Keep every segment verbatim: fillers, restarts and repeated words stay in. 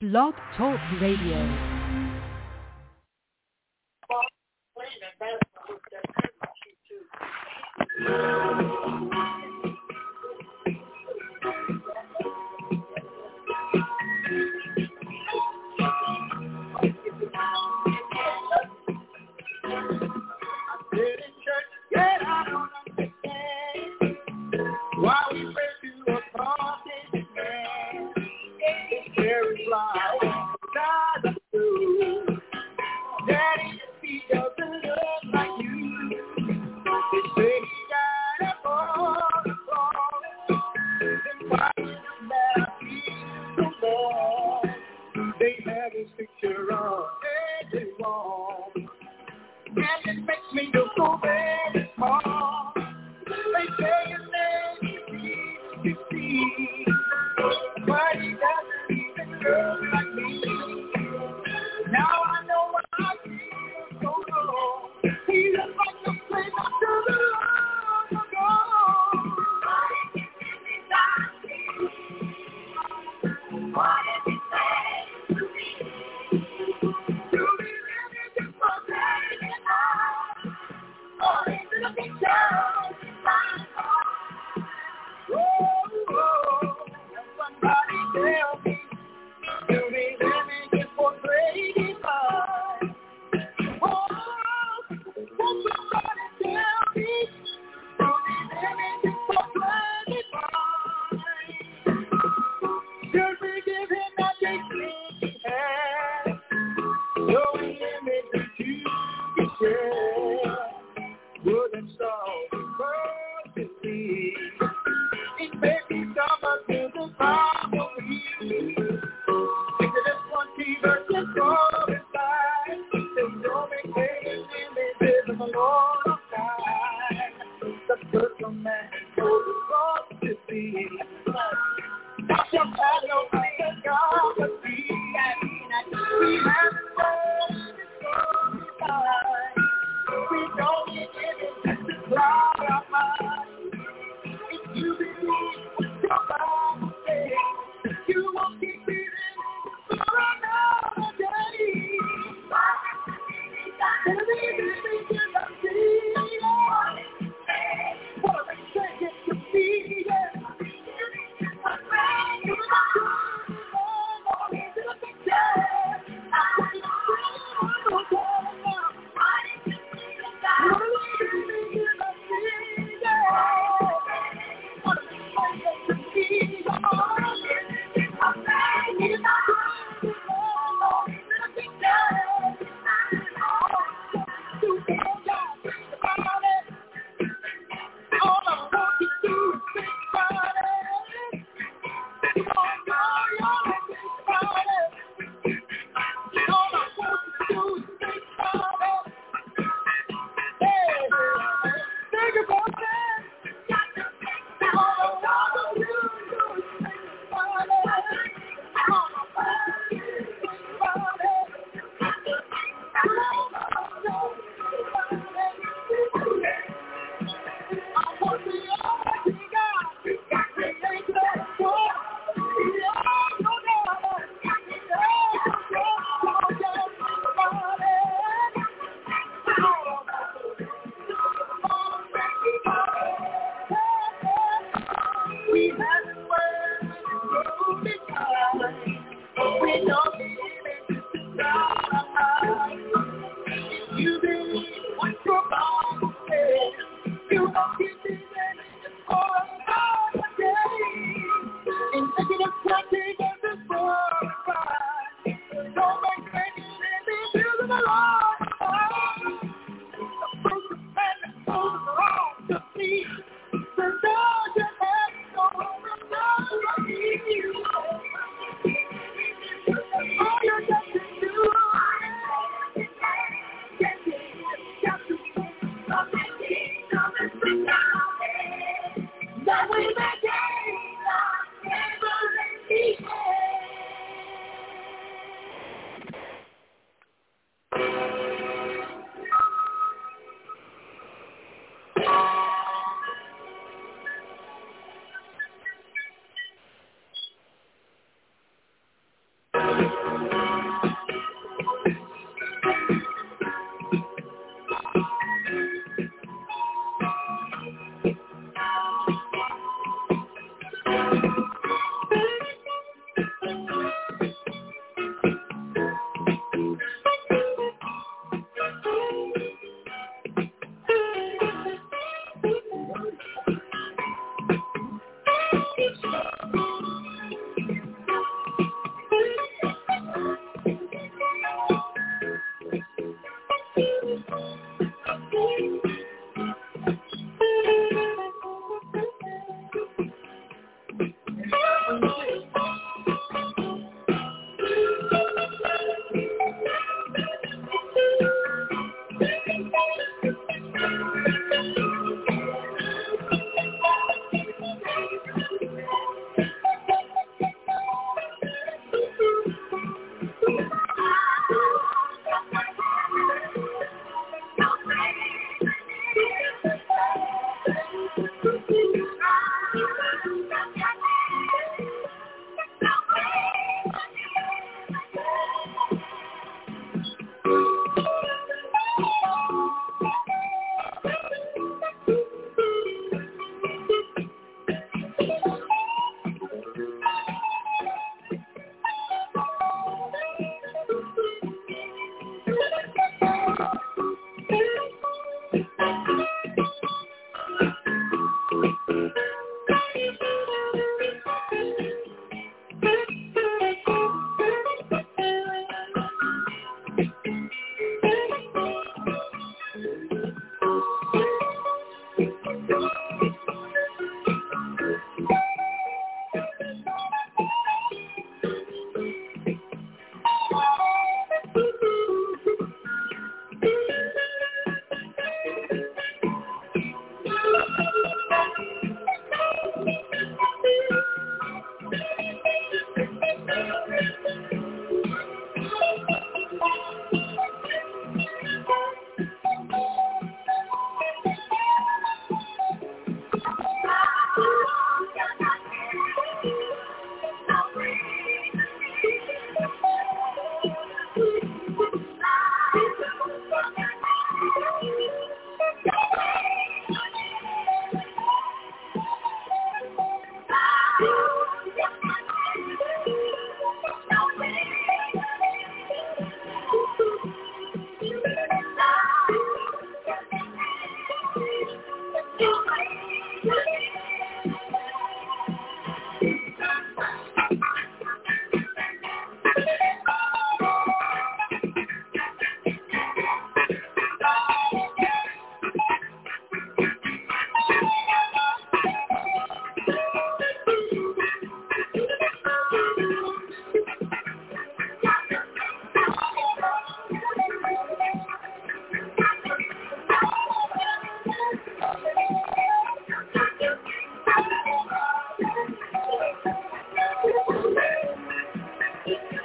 Blog Talk Radio.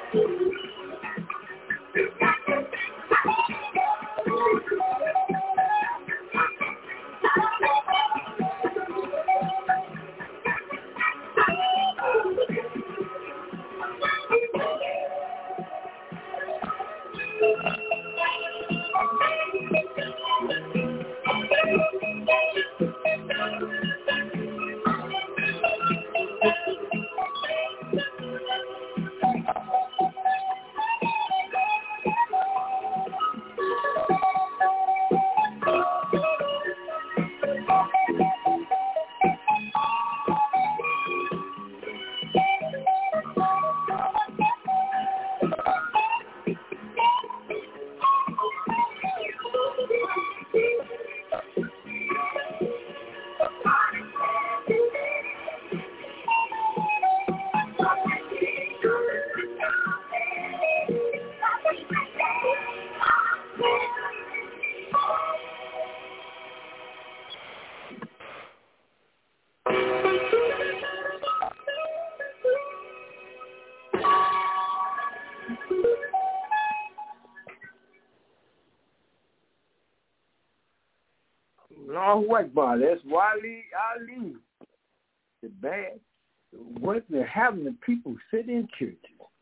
Allahu Akbar. That's Wali Ali. The bad. What they're having the people sit in churches,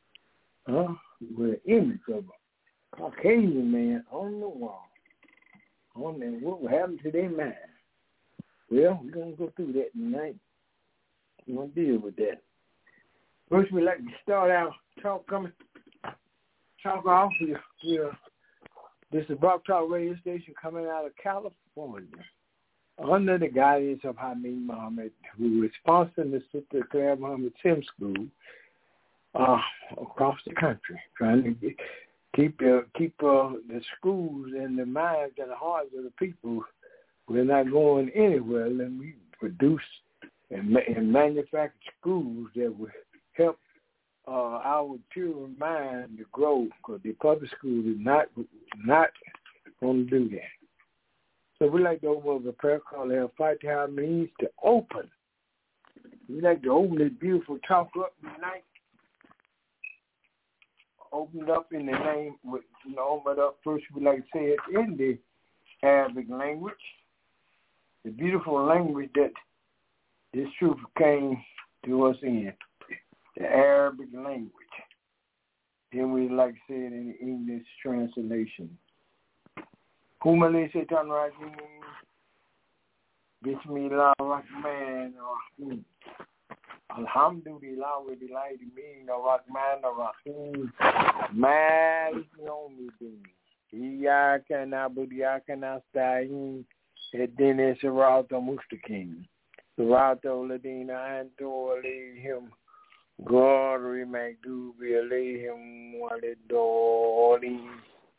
huh, with an image of a Caucasian man on the wall. On there, what will happen to their mind? Well, we're going to go through that tonight. We're going to deal with that. First, we'd like to start our talk coming, talk off. We, we, uh, this is Rock Talk Radio Station coming out of California, under the guidance of Hamid Muhammad, who is sponsoring the Sister Claire Muhammad Sim School uh, across the country, trying to get, keep uh, keep uh, the schools in the minds and the hearts of the people. We're not going anywhere unless we produce and, ma- and manufacture schools that will help uh, our children's mind to grow, because the public school is not not going to do that. So we like to open up a prayer call and fight how means to open. We like to open this beautiful talk up tonight. Open it up in the name, with, you know, open it up first. We like to say it in the Arabic language, the beautiful language that this truth came to us in, the Arabic language. Then we like to say it in the English translation. Kumali Shaitan Rajim, Bismillah Rahman Rahim. Alhamdulillah wa billahi min Rahman Rahim. Malik Yawmiddin. Iyyaka na'budu wa iyyaka nasta'in. Ihdina siratal mustaqim. Siratal ladina an'amta alayhim. Ghayri maghdubi alayhim waliddallin.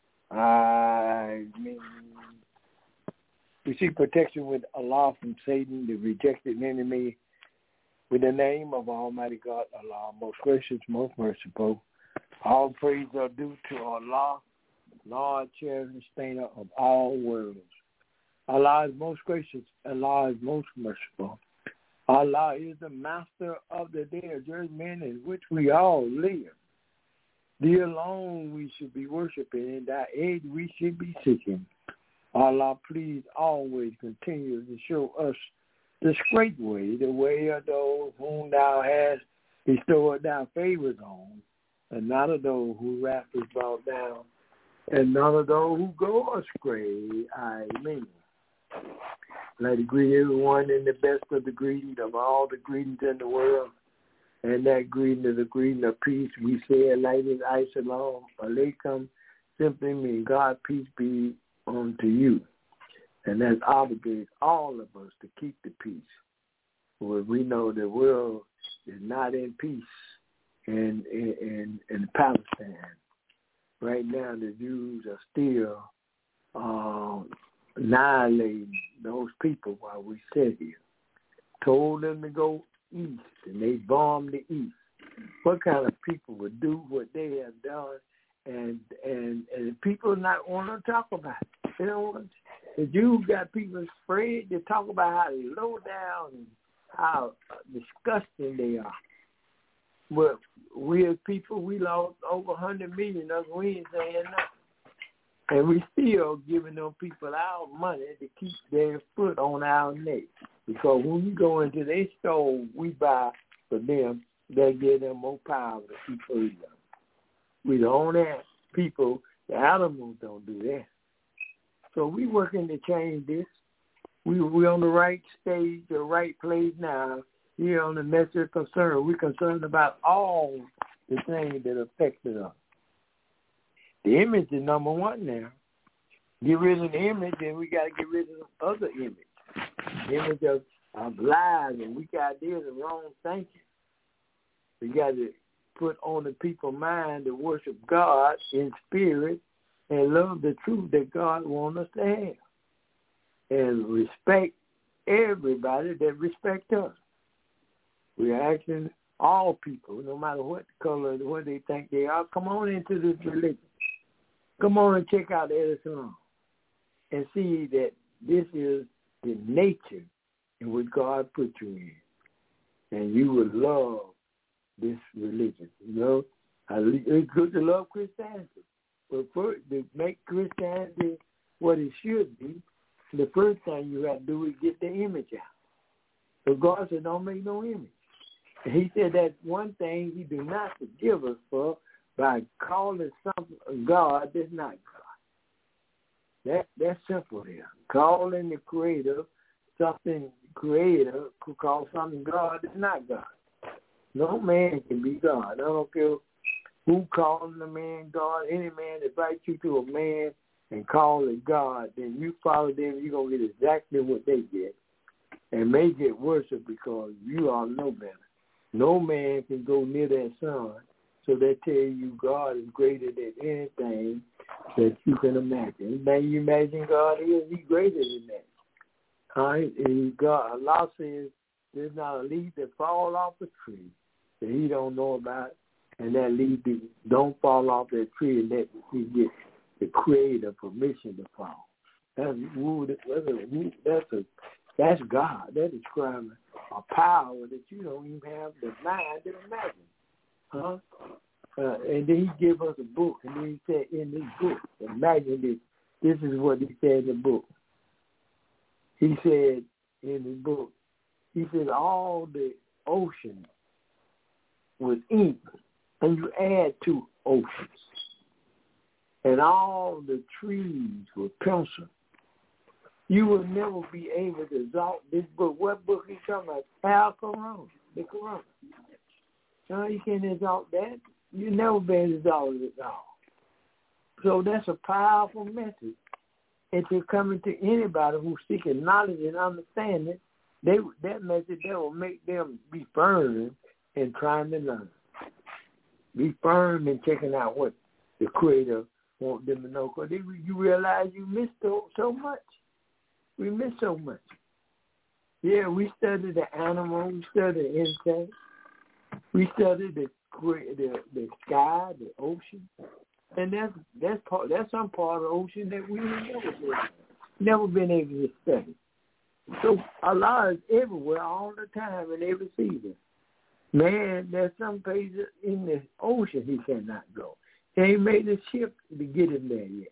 I mean, we seek protection with Allah from Satan, the rejected enemy, with the name of Almighty God, Allah, most gracious, most merciful. All praise are due to Allah, Lord, chair and sustainer of all worlds. Allah is most gracious, Allah is most merciful. Allah is the master of the day of judgment in which we all live. Thee alone we should be worshiping, and thy aid we should be seeking. Allah, please always continue to show us this great way, the way of those whom thou hast bestowed thy favors on, and not of those who wrath is brought down, and none of those who go astray. Amen. I'd like to greet everyone in the best of the greetings of all the greetings in the world. And that greeting is a greeting of peace. We say it like this, Assalamu alaikum, simply means God, peace be unto you. And that obligates all of us to keep the peace. For we know the world is not in peace in, in, in Palestine. Right now the Jews are still uh, annihilating those people while we sit here. Told them to go east, and they bombed the east. What kind of people would do what they have done, and and and people not want to talk about it? You know, the Jews got people afraid to talk about how low down and how disgusting they are. But we as people, we lost over one hundred million of them. We ain't saying nothing. And we still giving them people our money to keep their foot on our neck. Because when we go into their store, we buy for them, they give them more power to keep freedom. We don't have people, the animals don't do that. So we working to change this. We we on the right stage, the right place now. Here on the message concern. We're concerned about all the things that affected us. The image is number one now. Get rid of the image, and we got to get rid of the other image. The image of, of lies and weak ideas and wrong thinking. We got to put on the people's mind to worship God in spirit and love the truth that God wants us to have. And respect everybody that respect us. We are asking all people, no matter what color, what they think they are, come on into this religion. Come on and check out Edison and see that this is the nature in which God put you in. And you will love this religion. You know, it's good to love Christianity. But first, to make Christianity what it should be, the first thing you have to do is get the image out. So God said, don't make no image. And he said that's one thing he do not forgive us for by calling something God that's not God. That That's simple there. Calling the creator something creator could call something God that's not God. No man can be God. I don't care who calls a man God. Any man that invites you to a man and call it God, then you follow them, you're going to get exactly what they get. And may get worse because you all know better. No man can go near that son, so they tell you God is greater than anything that you can imagine. Anything you imagine God is, he's greater than that. All right? And God, Allah says there's not a leaf that fall off a tree that he don't know about, and that leaf don't fall off that tree and that he gets the creator permission to fall. That's that's a that's God. That is describing a power that you don't even have the mind to imagine. Huh? Uh, and then he gave us a book, and then he said in this book, imagine this. This is what he said in the book. He said in the book, he said all the ocean was ink, and you add two oceans. And all the trees were pencil. You will never be able to exalt this book. What book are you talking about? Al-Quran, the Quran. No, you can't exalt that. You never been exalted at all. So that's a powerful message. And to coming to anybody who's seeking knowledge and understanding, they that message that will make them be firm in trying to learn. Be firm in checking out what the Creator wants them to know. Because you realize you missed so, so much. We miss so much. Yeah, we studied the animal, we studied the insect, we studied the the the sky, the ocean, and that's that's part that's some part of the ocean that we never been, never been able to study. So Allah is everywhere all the time in every season. Man, there's some places in the ocean he cannot go. He ain't made the ship to get him there yet.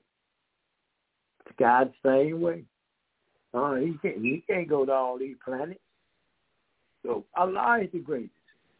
Sky the same way. Uh, he can't he can't go to all these planets. So Allah is the greatest.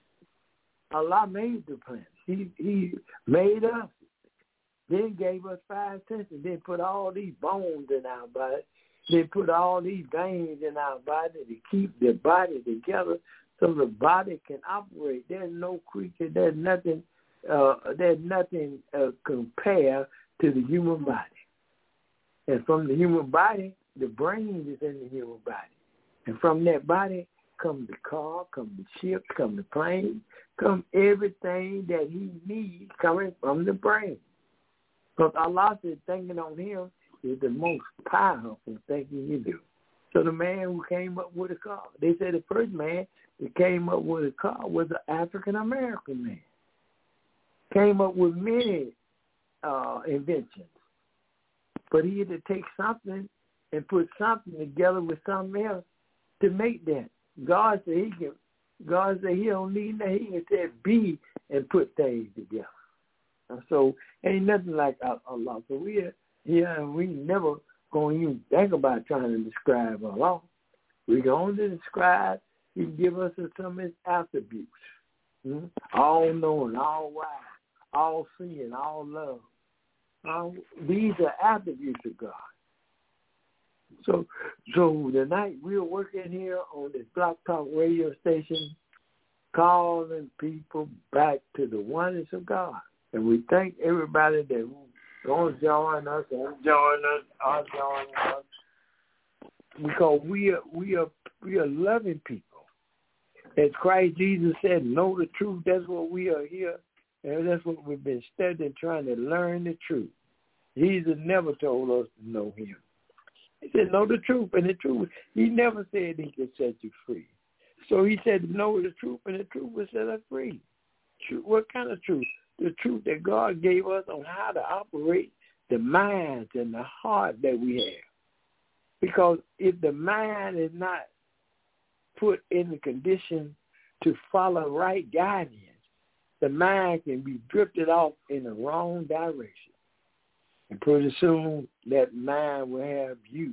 Allah made the planets. He he made us. Then gave us five senses. Then put all these bones in our body. Then put all these veins in our body to keep the body together so the body can operate. There's no creature. There's nothing. Uh, there's nothing uh, compared to the human body. And from the human body, the brain is in the human body. And from that body come the car, come the ship, come the plane, come everything that he needs coming from the brain. Because Allah said thinking on him is the most powerful thinking you do. So the man who came up with a car, they said the first man that came up with a car was an African-American man. Came up with many uh, inventions. But he had to take something and put something together with something else to make that. God said he can God said he don't need that. He can say be and put things together. And so ain't nothing like Allah. So we are here and we never going to even think about trying to describe Allah. We can only describe, he can give us some of his attributes. Hmm? All knowing, all wise, all seeing, all love. All, these are attributes of God. So, so tonight we're working here on this Block Talk radio station, calling people back to the oneness of God. And we thank everybody that don't join us, don't join us, are joining us, because we are we are we are loving people. As Christ Jesus said, know the truth. That's what we are here, and that's what we've been studying, trying to learn the truth. Jesus never told us to know him. He said, know the truth, and the truth, he never said he could set you free. So he said, know the truth, and the truth will set us free. What kind of truth? The truth that God gave us on how to operate the minds and the heart that we have. Because if the mind is not put in the condition to follow right guidance, the mind can be drifted off in the wrong direction. And pretty soon, that mind will have you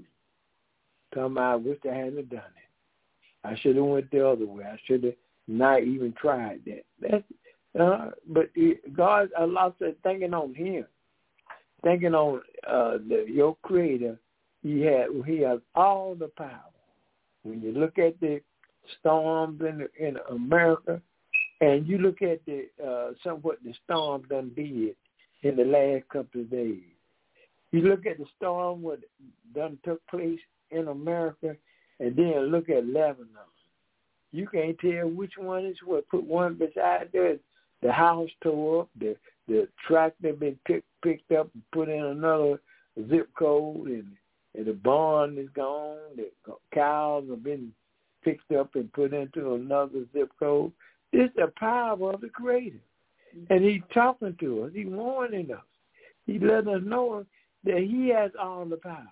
come out, I wish I hadn't done it. I should have went the other way. I should have not even tried that. That's, uh, but God, Allah said, thinking on him, thinking on uh, the, your Creator, he had he has all the power. When you look at the storms in in America, and you look at the uh, some what the storm done did in the last couple of days. You look at the storm what done took place in America, and then look at Lebanon. You can't tell which one is what. Put one beside there. The house tore up. The the tractor been pick, picked up and put in another zip code, and, and the barn is gone. The cows have been picked up and put into another zip code. This is the power of the Creator, and He's talking to us. He's warning us. He let us know that he has all the power.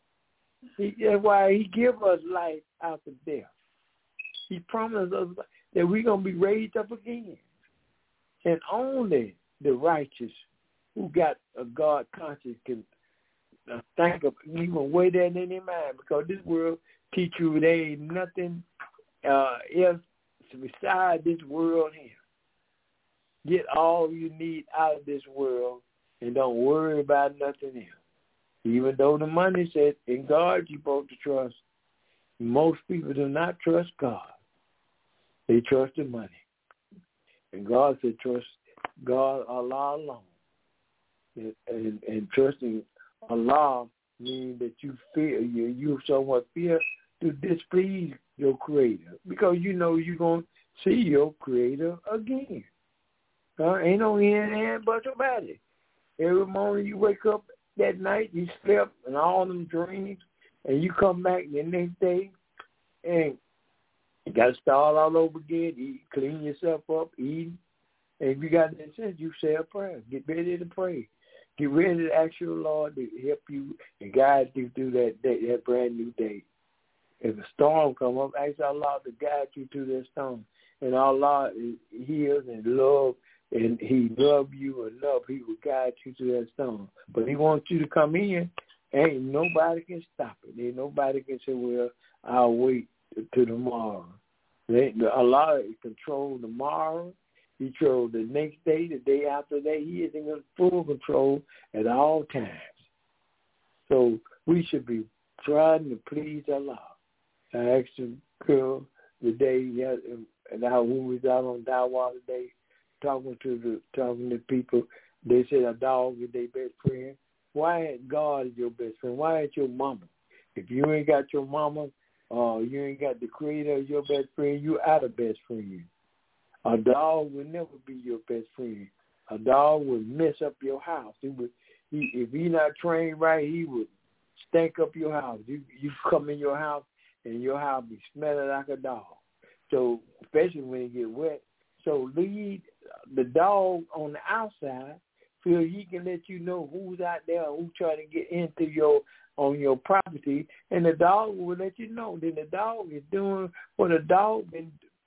He, that's why he gives us life after death. He promised us that we're going to be raised up again. And only the righteous who got a God conscience can uh, think of even weigh that in their mind, because this world teach you there ain't nothing uh, else beside this world here. Get all you need out of this world and don't worry about nothing else. Even though the money says in God you're supposed to trust, most people do not trust God. They trust the money. And God said trust God, Allah alone. And, and, and trusting Allah means that you fear, you, you somewhat fear to displease your Creator, because you know you're going to see your Creator again. Uh, ain't no in and but about it. Every morning you wake up, that night you slept and all them dreams, and you come back the next day and you got to start all over again, eat, clean yourself up, eat. And if you got that sense, you say a prayer. Get ready to pray. Get ready to ask your Lord to help you and guide you through that day, that brand new day. If a storm come up, ask Allah to guide you through that storm. And Allah hears and loves, and he loves you enough, he will guide you through that storm. But he wants you to come in, ain't nobody can stop it. Ain't nobody can say, well, I'll wait to tomorrow. Allah controls tomorrow. He controls the next day, the day after that. He is in full control at all times. So we should be trying to please Allah. I asked the girl today, yeah, and I, when we was out on Dawah today, talking to the talking to people, they said a dog is their best friend. Why ain't God your best friend? Why ain't your mama? If you ain't got your mama, uh, you ain't got the Creator as your best friend, you out of best friend. A dog will never be your best friend. A dog would mess up your house. He would, he, if he not trained right, he would stink up your house. You you come in your house and your house be smelling like a dog. So especially when it get wet. So lead the dog on the outside so he can let you know who's out there, who's trying to get into your on your property, and the dog will let you know. Then the dog is doing what a dog been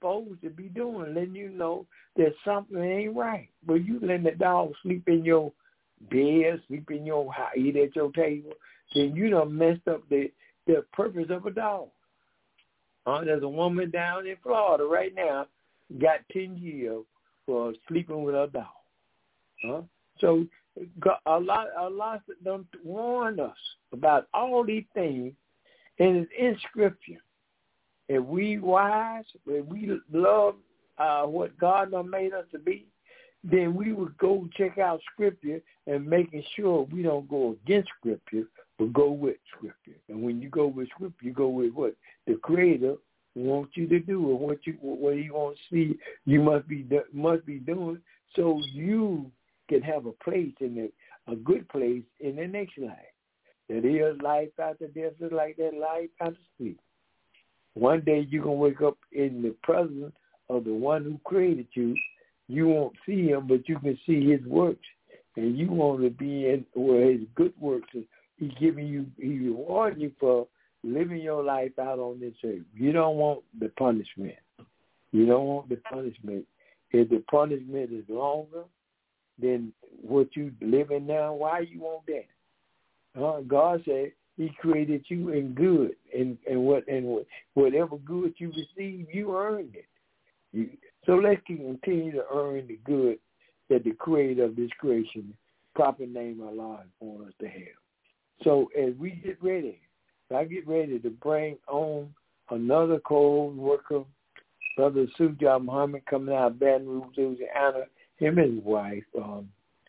supposed to be doing, letting you know that something ain't right. But you letting the dog sleep in your bed, sleep in your house, eat at your table, then you done messed up the, the purpose of a dog. Uh, there's a woman down in Florida right now, got ten years for sleeping with her dog. Huh? So God, a lot, a lot don't warn us about all these things, and it's in Scripture. If we wise, if we love uh, what God done made us to be, then we would go check out Scripture and making sure we don't go against Scripture, but go with Scripture. And when you go with Scripture, you go with what the Creator wants you to do, or what you what He wants to see you must be must be doing, so you can have a place in the, a good place in the next life. That is life after death, is like that life after sleep. One day you're going to wake up in the presence of the one who created you. You won't see him, but you can see his works. And you want to be in where his good works. He's giving you, he rewarding you for living your life out on this earth. You don't want the punishment. You don't want the punishment. If the punishment is longer than what you living now, why you want that? Uh, God said He created you in good, and and what and whatever good you receive, you earned it. You, so let's continue to earn the good that the Creator of this creation, proper name Allah, wants us to have. So as we get ready, I get ready to bring on another co-worker, Brother Sujah Muhammad, coming out of Baton Rouge, Louisiana. Him and his wife, um,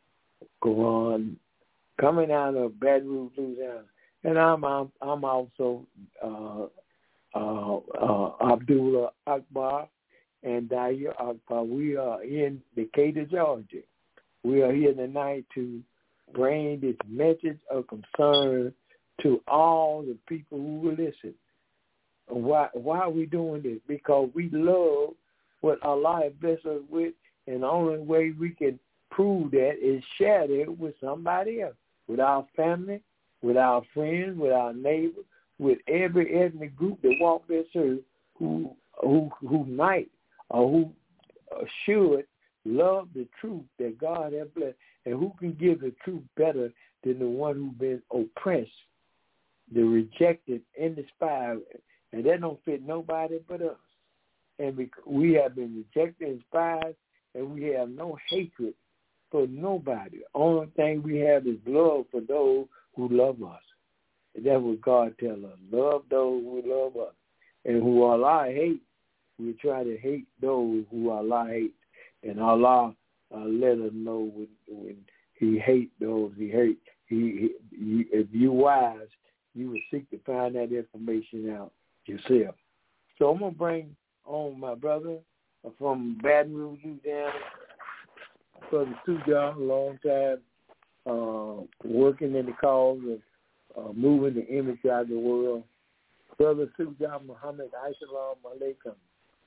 Quran, coming out of Baton Rouge, Louisiana. And I'm I'm, I'm also uh, uh, uh, Abdullah Akbar and Daya Akbar. We are in Decatur, Georgia. We are here tonight to bring this message of concern to all the people who will listen. Why, why are we doing this? Because we love what Allah has blessed us with, and the only way we can prove that is share it with somebody else, with our family, with our friends, with our neighbors, with every ethnic group that walk this earth who who who might or who should love the truth that God has blessed, and who can give the truth better than the one who's been oppressed, the rejected, and despised, and that don't fit nobody but us. And we, we have been rejected and despised, and we have no hatred for nobody. The only thing we have is love for those who love us. And that's what God tells us. Love those who love us. And who Allah hates, we try to hate those who Allah hates. And Allah uh, let us know when, when He hates those He hates. He, he, he, if you're wise, you will seek to find that information out yourself. So I'm going to bring on my brother from Baton Rouge, Louisiana, Brother Sujah, a long time uh, working in the cause of uh, moving the image out of the world. Brother Sujah Muhammad, Assalamu alaikum.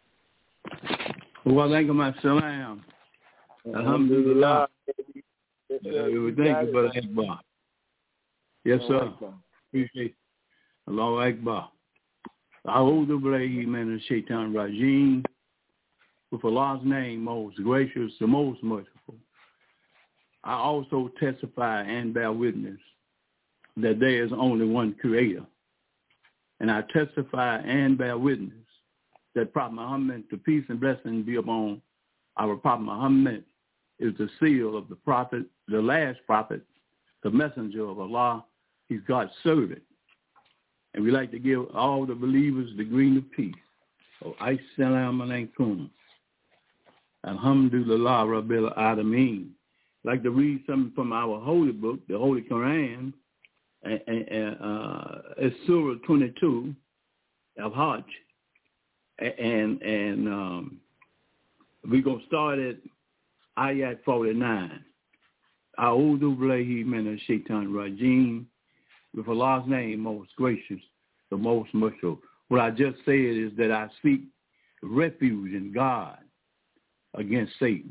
Wa alaikum assalam. Alhamdulillah. Yes, sir. Uh, thank you, Brother Akbar. Yes, sir. Appreciate it. Allahu Akbar. A'udhu billahi minash shaitanir rajeem. With Allah's name, most gracious, the most merciful. I also testify and bear witness that there is only one Creator. And I testify and bear witness that Prophet Muhammad, the peace and blessing be upon our Prophet Muhammad, is the seal of the prophet, the last prophet, the messenger of Allah. He's God's servant. And we like to give all the believers the green of peace. So, Assalamu alaikum. Alhamdulillah Rabbil Alameen. I'd like to read something from our holy book, the Holy Quran, and, and uh, it's Surah twenty-two of Hajj. And, and um, we're going to start at Ayat forty-nine. A'udhu billahi minash shaitanir rajeem. With Allah's name, most gracious, the most merciful. What I just said is that I seek refuge in God against Satan.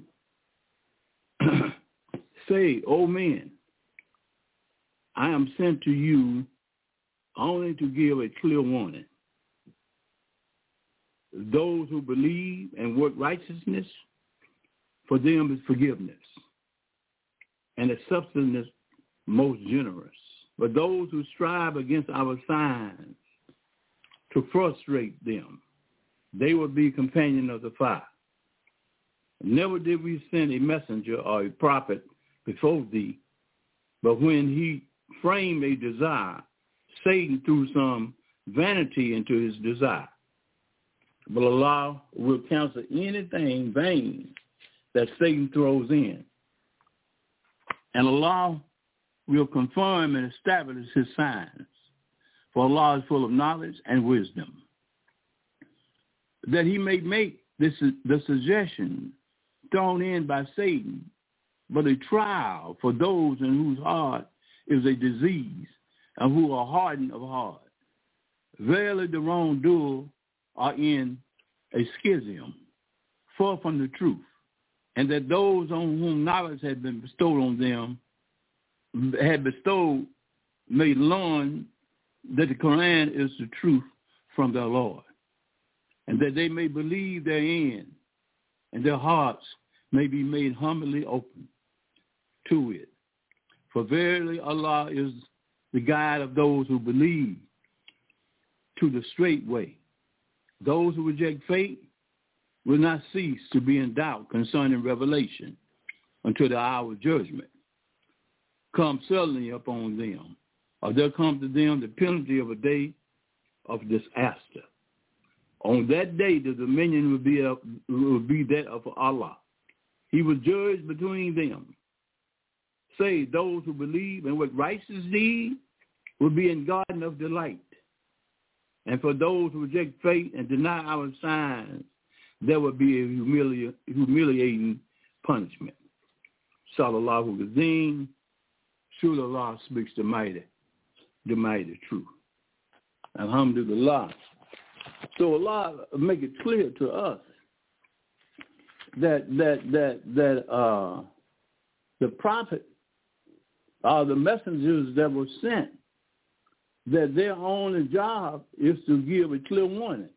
Say, O men, I am sent to you only to give a clear warning. those who believe and work righteousness, for them is forgiveness, and the substance most generous. But those who strive against our signs to frustrate them, they will be companion of the fire. Never did we send a messenger or a prophet before thee, but when he framed a desire, Satan threw some vanity into his desire. But Allah will counsel anything vain that Satan throws in. And Allah will confirm and establish his signs. For Allah is full of knowledge and wisdom. That he may make this the suggestion thrown in by Satan, but a trial for those in whose heart is a disease and who are hardened of heart. Verily the wrongdoer are in a schism, far from the truth, and that those on whom knowledge had been bestowed on them, had bestowed, may learn that the Quran is the truth from their Lord, and that they may believe therein, and their hearts may be made humbly open to it. For verily Allah is the guide of those who believe to the straight way. Those who reject faith will not cease to be in doubt concerning revelation until the hour of judgment come suddenly upon them, or there come to them the penalty of a day of disaster. On that day, the dominion will be, of, will be that of Allah. He will judge between them. Say, those who believe and work righteous deeds will be in garden of delight. And for those who reject faith and deny our signs, there will be a humili- humiliating punishment. Sallallahu Azim. Surely Allah speaks the mighty, the mighty truth. Alhamdulillah. So Allah make it clear to us that that that that uh, the prophet or uh, the messengers that were sent, that their only job is to give a clear warning.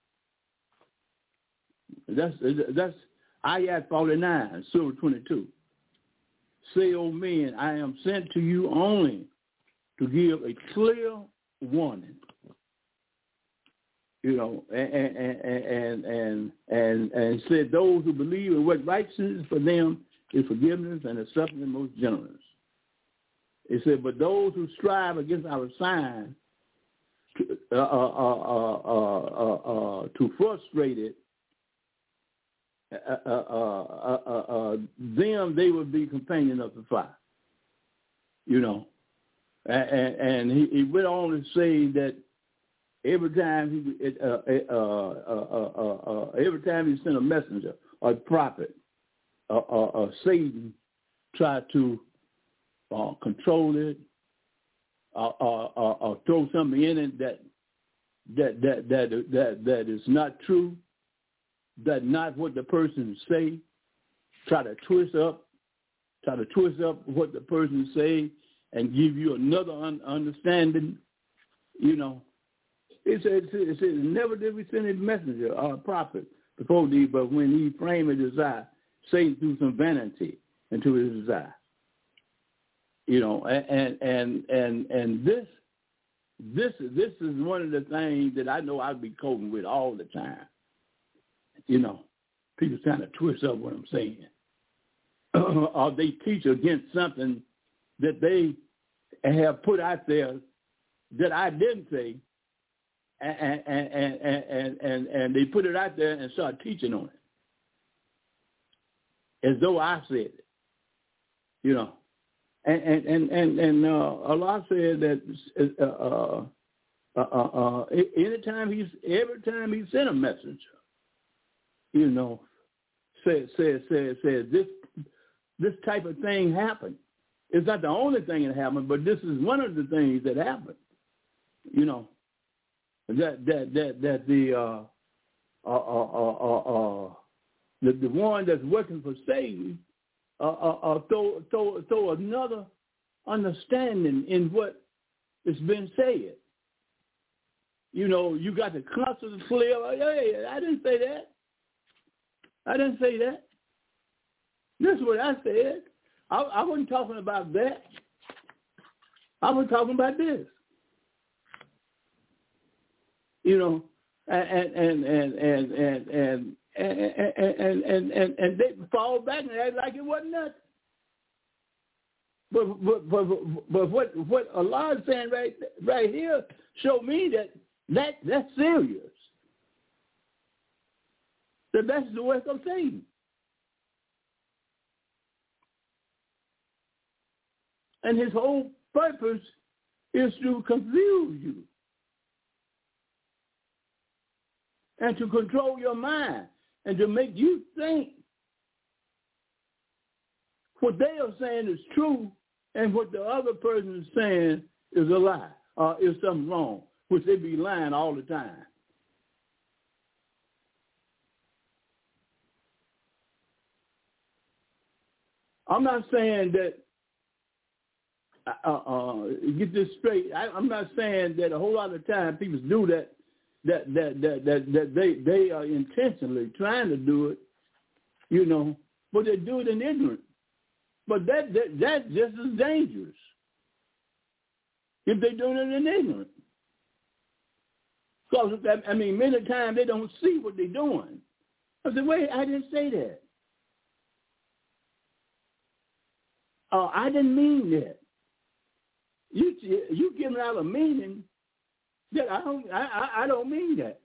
That's that's Ayat forty-nine, Surah twenty-two. Say, O men, I am sent to you only to give a clear warning. You know, and and and and and, and said those who believe in what righteousness for them is forgiveness and acceptance most generous. It said, but those who strive against our sign to, uh, uh, uh, uh, uh, uh, to frustrate it, uh, uh, uh, uh, uh, them they will be companion of the fire. You know, and, and he, he went on to say that every time he, uh, uh, uh, uh, uh, uh, every time he sent a messenger or a prophet, uh, uh, uh, Satan tried to uh, control it, uh, uh, uh, uh, throw something in it that that that that that that is not true, that not what the person say. Try to twist up, try to twist up what the person say, and give you another un- understanding. You know. It says, it says, never did we send a messenger or a prophet before thee, but when he framed a desire, Satan threw some vanity into his desire. You know, and and and and this this this is one of the things that I know I'd be coping with all the time. You know, people trying to twist up what I'm saying, or they teach against something that they have put out there that I didn't say. And and, and and and and they put it out there and start teaching on it, as though I said it, you know. And and and and, and uh, Allah said that uh, uh, uh, uh, anytime he's every time he sent a messenger, you know, said said said said this this type of thing happened. It's not the only thing that happened, but this is one of the things that happened, you know. That that that that the uh, uh, uh, uh, uh, the the one that's working for Satan uh, uh, uh, throw throw throw another understanding in what has been said. you know, you got the constantly clear. Hey, I didn't say that. I didn't say that. This is what I said. I, I wasn't talking about that. I was talking about this. You know, and and and and and and and and and, and, and they fall back and act like it wasn't nothing. But but but, but what what Allah is saying right right here show me that that that's serious. That that's the work of Satan. And his whole purpose is to confuse you and to control your mind and to make you think what they are saying is true and what the other person is saying is a lie or is something wrong, which they be lying all the time. I'm not saying that, uh, uh, get this straight, I, I'm not saying that a whole lot of time people do that, that, that, that, that, that they, they are intentionally trying to do it, you know, but they do it in ignorance. But that, that that's just as dangerous if they're doing it in ignorance. Because, I mean, many times they don't see what they're doing. I said, wait, I didn't say that. Oh, I didn't mean that. You you giving out a meaning that I don't I, I don't mean that.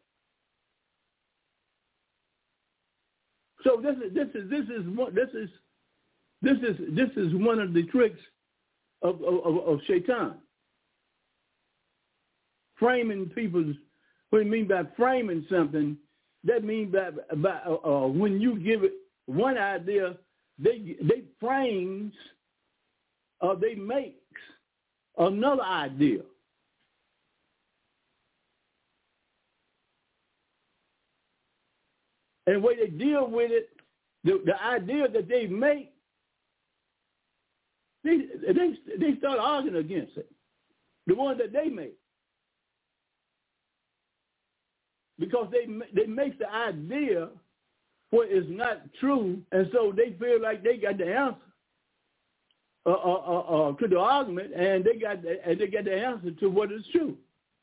So this is this is this is what this is this is this is one of the tricks of of, of Shaitan. Framing people's, what do you mean by framing something? That means by by uh, uh, when you give it one idea, they they frames or they makes another idea. And the way they deal with it, the, the idea that they make, they, they they start arguing against it. The one that they make. Because they they make the idea what is not true, and so they feel like they got the answer uh, uh, uh, uh, to the argument, and they got the, and they got the answer to what is true.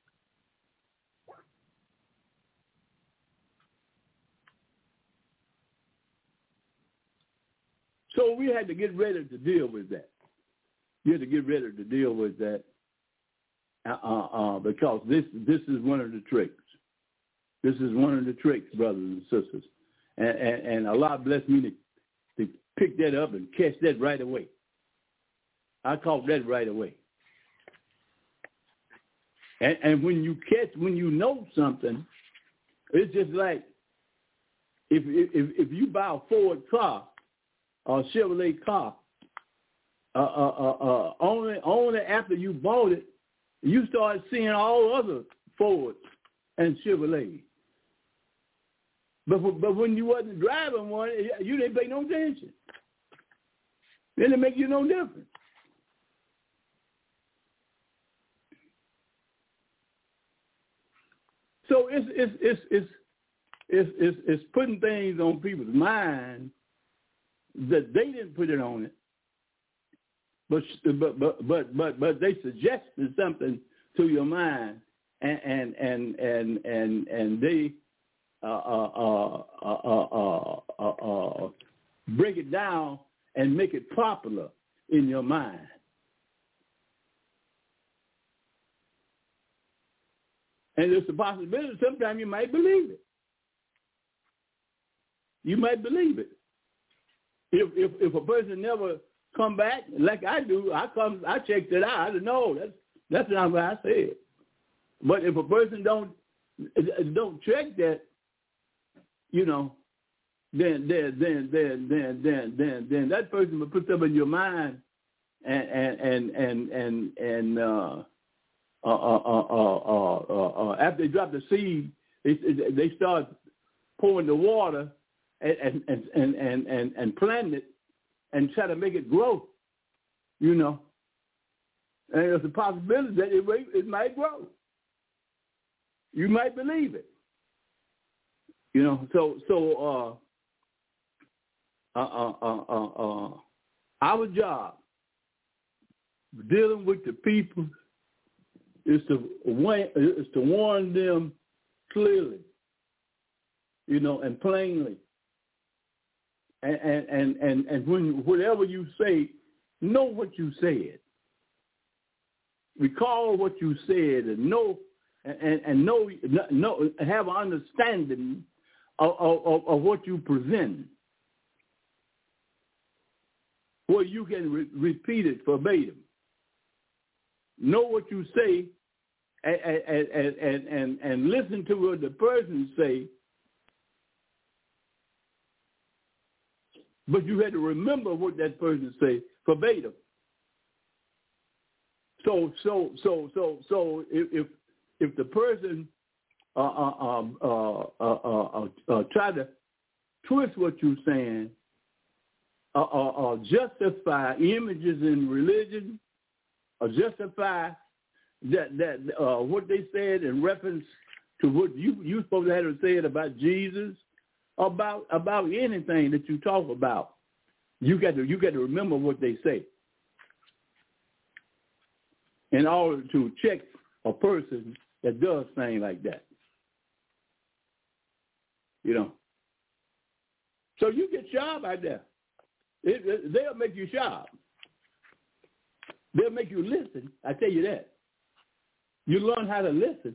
So we had to get ready to deal with that. You had to get ready to deal with that uh, uh, because this this is one of the tricks. This is one of the tricks, brothers and sisters. And, and, and Allah bless me to, to pick that up and catch that right away. I caught that right away. And, and when you catch, when you know something, it's just like if if, if you buy a Ford car or a Chevrolet car, uh, uh, uh, uh, only only after you bought it, you start seeing all other Fords and Chevrolet. But but when you wasn't driving one, you didn't pay no attention. Then it make you no difference. So it's it's it's it's it's it's, it's putting things on people's mind that they didn't put it on it, but but but but but, but they suggested something to your mind, and and and and and, and they. Uh, uh, uh, uh, uh, uh, uh, break it down and make it popular in your mind. And there's a possibility sometimes you might believe it. You might believe it. If if if a person never come back like I do, I come I checked it out. I don't know. That's that's not what I said. But if a person don't don't check that, you know, then then then then then then then then that person will put them in your mind, and and and and and, and uh, uh, uh, uh, uh, uh, uh, after they drop the seed, they they start pouring the water and and and and and, and plant it and try to make it grow, you know. And there's a possibility that it it might grow. you might believe it. You know, so so uh, uh, uh, uh, uh, uh, our job dealing with the people is to is to warn them clearly, you know, and plainly. And and and and when whatever you say, know what you said. Recall what you said, and know and and know know have an understanding of, of, of what you present, where you can re- repeat it verbatim. Know what you say, and and, and and and listen to what the person say. But you had to remember what that person say verbatim. So so so so so if if the person uh, uh, um, uh, uh, uh, uh, uh, try to twist what you're saying, uh, uh, uh, justify images in religion, or justify that that uh, what they said in reference to what you you supposed to have to say it about Jesus, about about anything that you talk about, you got to you got to remember what they say in order to check a person that does things like that. You know. So you get sharp out there. It, it, they'll make you sharp. They'll make you listen. I tell you that. You learn how to listen.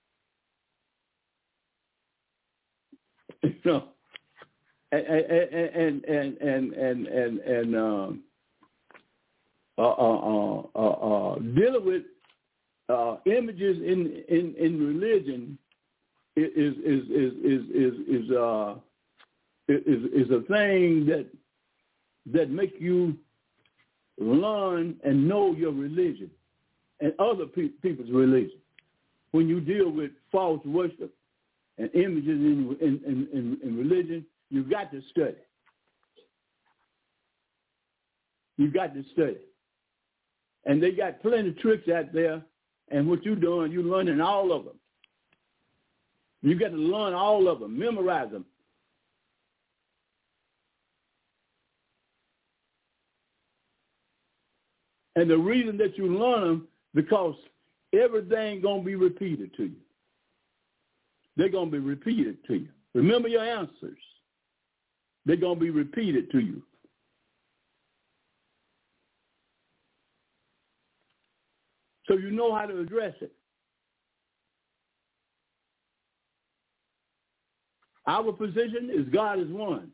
You know. And and and and and and, and um, uh, uh, uh, uh, dealing with uh, images in, in, in religion is is is is is is, uh, is is a thing that that make you learn and know your religion and other pe- people's religion. When you deal with false worship and images in in, in, in, in religion, you got to study. You got to study. And they got plenty of tricks out there, and what you're doing, you're learning all of them. You got to learn all of them, memorize them. And the reason that you learn them, because everything going to be repeated to you. They're going to be repeated to you. Remember your answers. They're going to be repeated to you. So you know how to address it. Our position is God is one.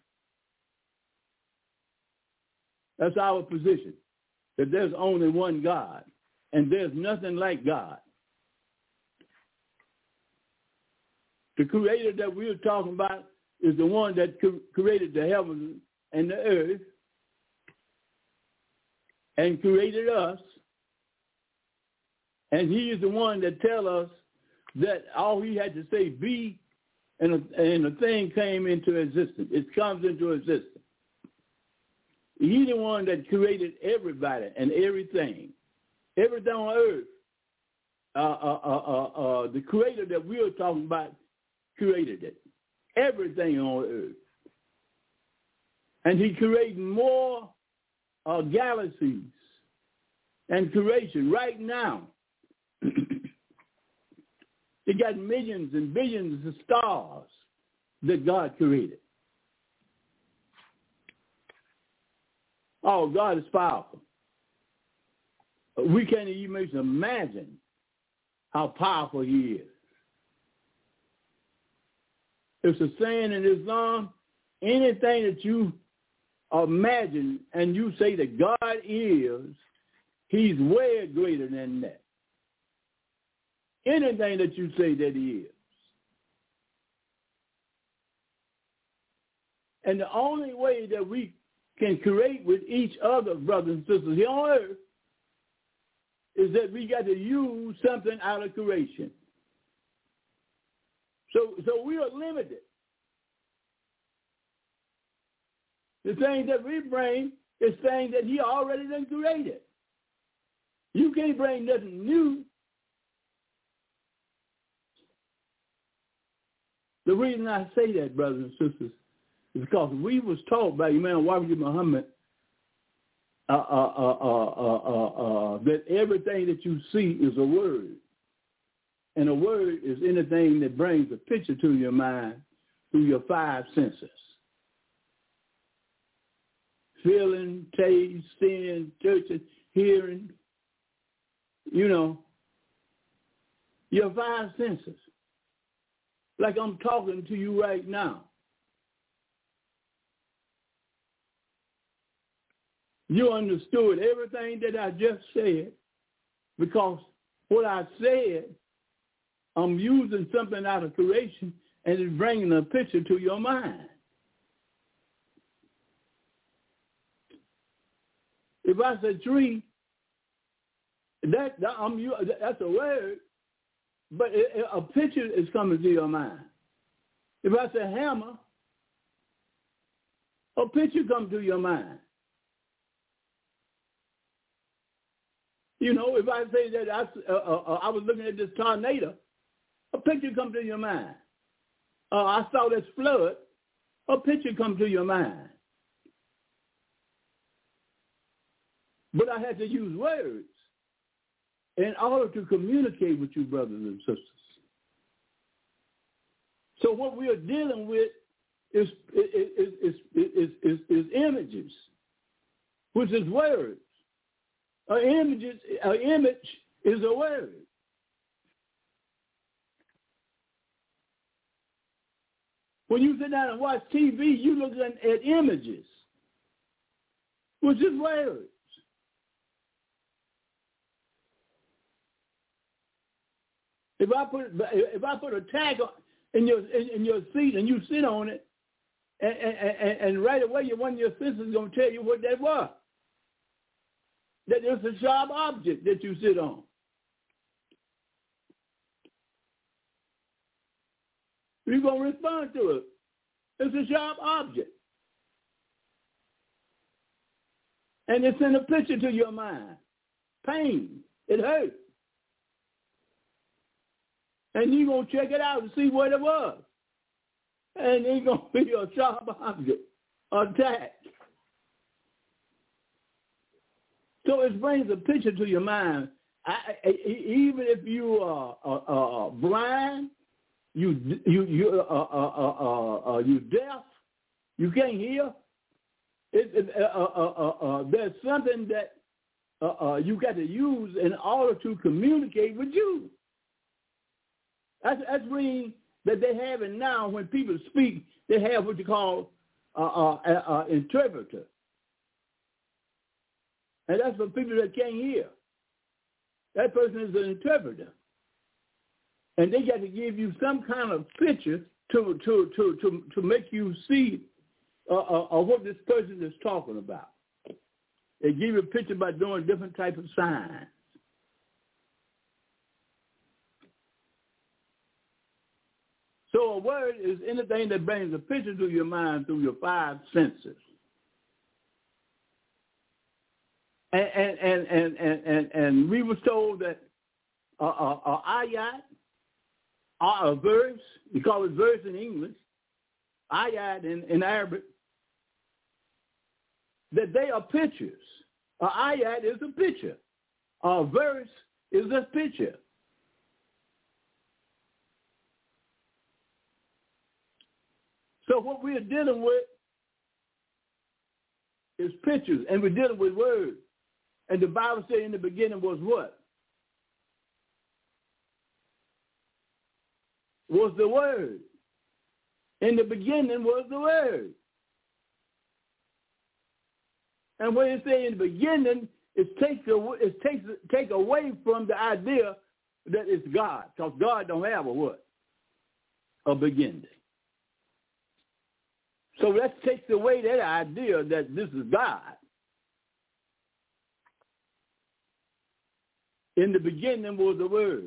That's our position, that there's only one God, and there's nothing like God. The creator that we're talking about is the one that created the heavens and the earth and created us. And he is the one that tells us that all he had to say be, and a, and a thing came into existence. It comes into existence. He's the one that created everybody and everything. Everything on earth. Uh, uh, uh, uh, uh, the creator that we're talking about created it. Everything on earth. And he created more uh, galaxies and creation right now. They got millions and billions of stars that God created. Oh, God is powerful. We can't even imagine how powerful he is. It's a saying in Islam, anything that you imagine and you say that God is, he's way greater than that. Anything that you say that he is. And the only way that we can create with each other, brothers and sisters, here on earth, is that we got to use something out of creation. So, so we are limited. The things that we bring is things that he already done created. You can't bring nothing new. The reason I say that, brothers and sisters, is because we was taught by Imam Wahid Muhammad uh, uh, uh, uh, uh, uh, uh, that everything that you see is a word. And a word is anything that brings a picture to your mind through your five senses. Feeling, taste, seeing, touching, hearing, you know, your five senses. Like I'm talking to you right now. You understood everything that I just said because what I said, I'm using something out of creation and it's bringing a picture to your mind. If I say tree, that, that I'm, that's a word, but it, it, a picture is coming to your mind. If I say hammer, a picture comes to your mind. You know, if I say that I, uh, uh, I was looking at this tornado, a picture comes to your mind. Uh, I saw this flood, a picture comes to your mind. But I had to use words in order to communicate with you, brothers and sisters. So what we are dealing with is, is, is, is, is, is images, which is words. An image, an image is a word. When you sit down and watch T V, you look at, at images, which is words. If I put if I put a tag in your in, in your seat and you sit on it, and, and, and right away your one of your senses is going to tell you what that was. That it's a sharp object that you sit on. You're going to respond to it. It's a sharp object. And it's in a picture to your mind. Pain. It hurts. And you're going to check it out and see what it was. And it's going to be a sharp object attack. So it brings a picture to your mind. I, I, even if you are uh, uh, uh, blind, you you you uh, uh, uh, uh, uh, you deaf, you can't hear. It, it, uh, uh, uh, uh, there's something that uh, uh, you got to use in order to communicate with you. That's that's mean that they have it now. When people speak, they have what you call uh, uh, uh, uh, interpreter. And that's for people that can't hear. That person is an interpreter. And they got to give you some kind of picture to to to to, to make you see uh, uh, uh, what this person is talking about. They give you a picture by doing different types of signs. So a word is anything that brings a picture to your mind through your five senses. And and and and and, and we were told that uh, uh, uh, ayat, uh, a verse, we call it verse in English, ayat in, in Arabic, that they are pictures. A ayat is a picture. A verse is a picture. So what we are dealing with is pictures, and we're dealing with words. And the Bible says in the beginning was what? Was the Word. In the beginning was the Word. And when it says in the beginning, it takes, it takes take away from the idea that it's God, because God don't have a what? A beginning. So that takes away that idea that this is God. In the beginning was the Word.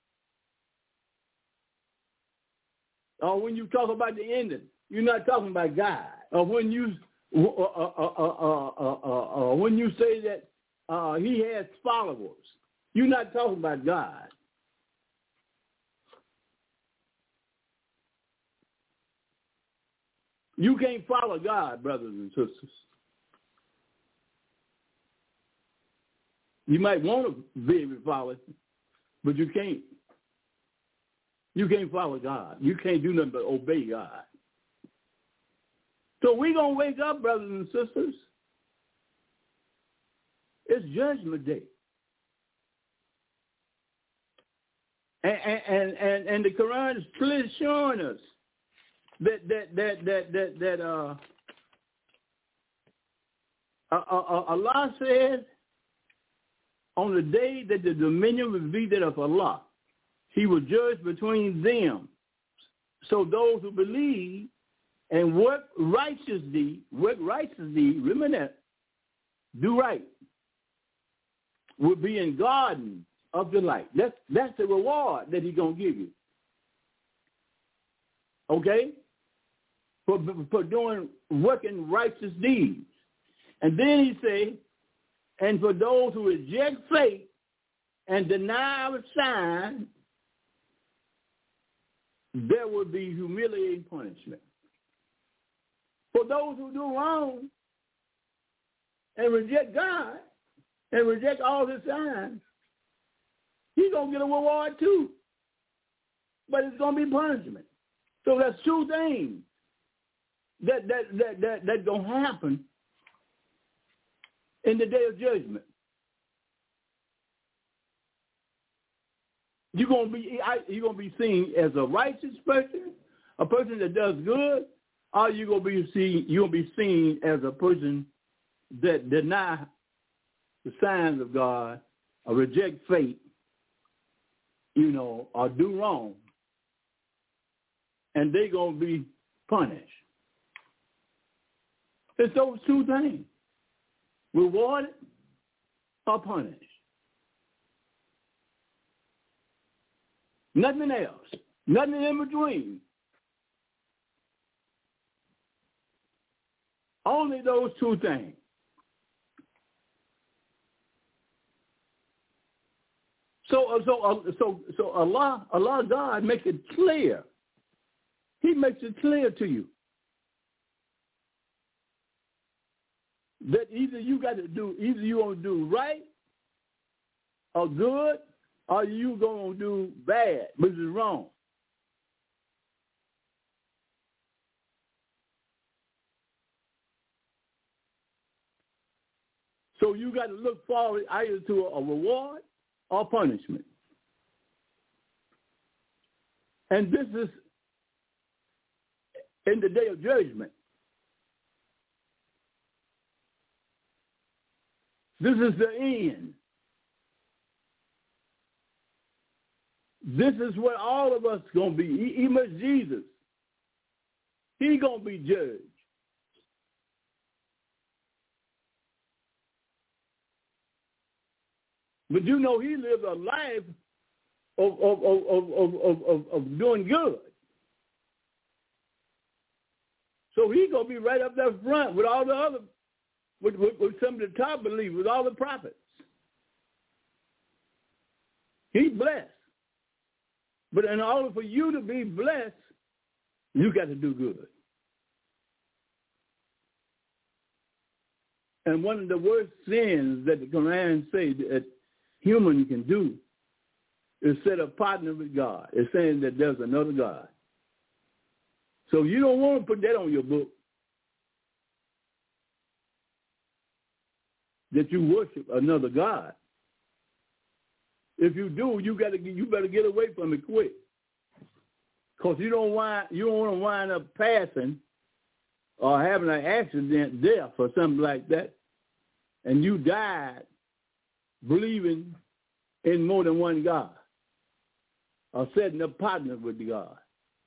Or when you talk about the ending, you're not talking about God. Or when you uh, uh, uh, uh, uh, uh, uh, when you say that uh, He has followers, you're not talking about God. You can't follow God, brothers and sisters. You might want to be able to follow it, but you can't. You can't follow God. You can't do nothing but obey God. So we're going to wake up, brothers and sisters. It's Judgment Day. And, and, and, and the Quran is clearly showing us that that that that that, that uh, uh, uh, Allah said on the day that the dominion will be that of Allah, He will judge between them. So those who believe and work righteous deed, work righteous deed, remember that, do right, will be in garden of the light. That's that's the reward that He's gonna give you. Okay? For for doing working righteous deeds. And then He say, and for those who reject faith and deny our sign, there will be humiliating punishment. For those who do wrong and reject God and reject all His signs, He's going to get a reward too. But it's going to be punishment. So that's two things that that that that that's going to happen in the day of judgment. You're going to be you're going to be seen as a righteous person, a person that does good, or you're going to be seen you're going to be seen as a person that deny the signs of God, or reject faith, you know, or do wrong, and they're going to be punished. It's those two things: rewarded or punished. Nothing else. Nothing in between. Only those two things. So, so, so, so Allah, Allah, God makes it clear. He makes it clear to you that either you got to do, either you want to do right or good, or you going to do bad, which is wrong. So you got to look forward either to a reward or punishment. And this is in the day of judgment. This is the end. This is where all of us going to be. Even Jesus, He going to be judged. But you know, He lived a life of, of, of, of, of, of, of doing good. So He going to be right up there front with all the other, with, with, with some of the top believers, with all the prophets. He's blessed. But in order for you to be blessed, you got to do good. And one of the worst sins that the Quran says that human can do is set a partner with God. It's saying that there's another God. So you don't want to put that on your book, that you worship another God. If you do, you got to you better get away from it quick, because you don't want you don't want to wind up passing or having an accident, death, or something like that, and you died believing in more than one God or setting a partner with God.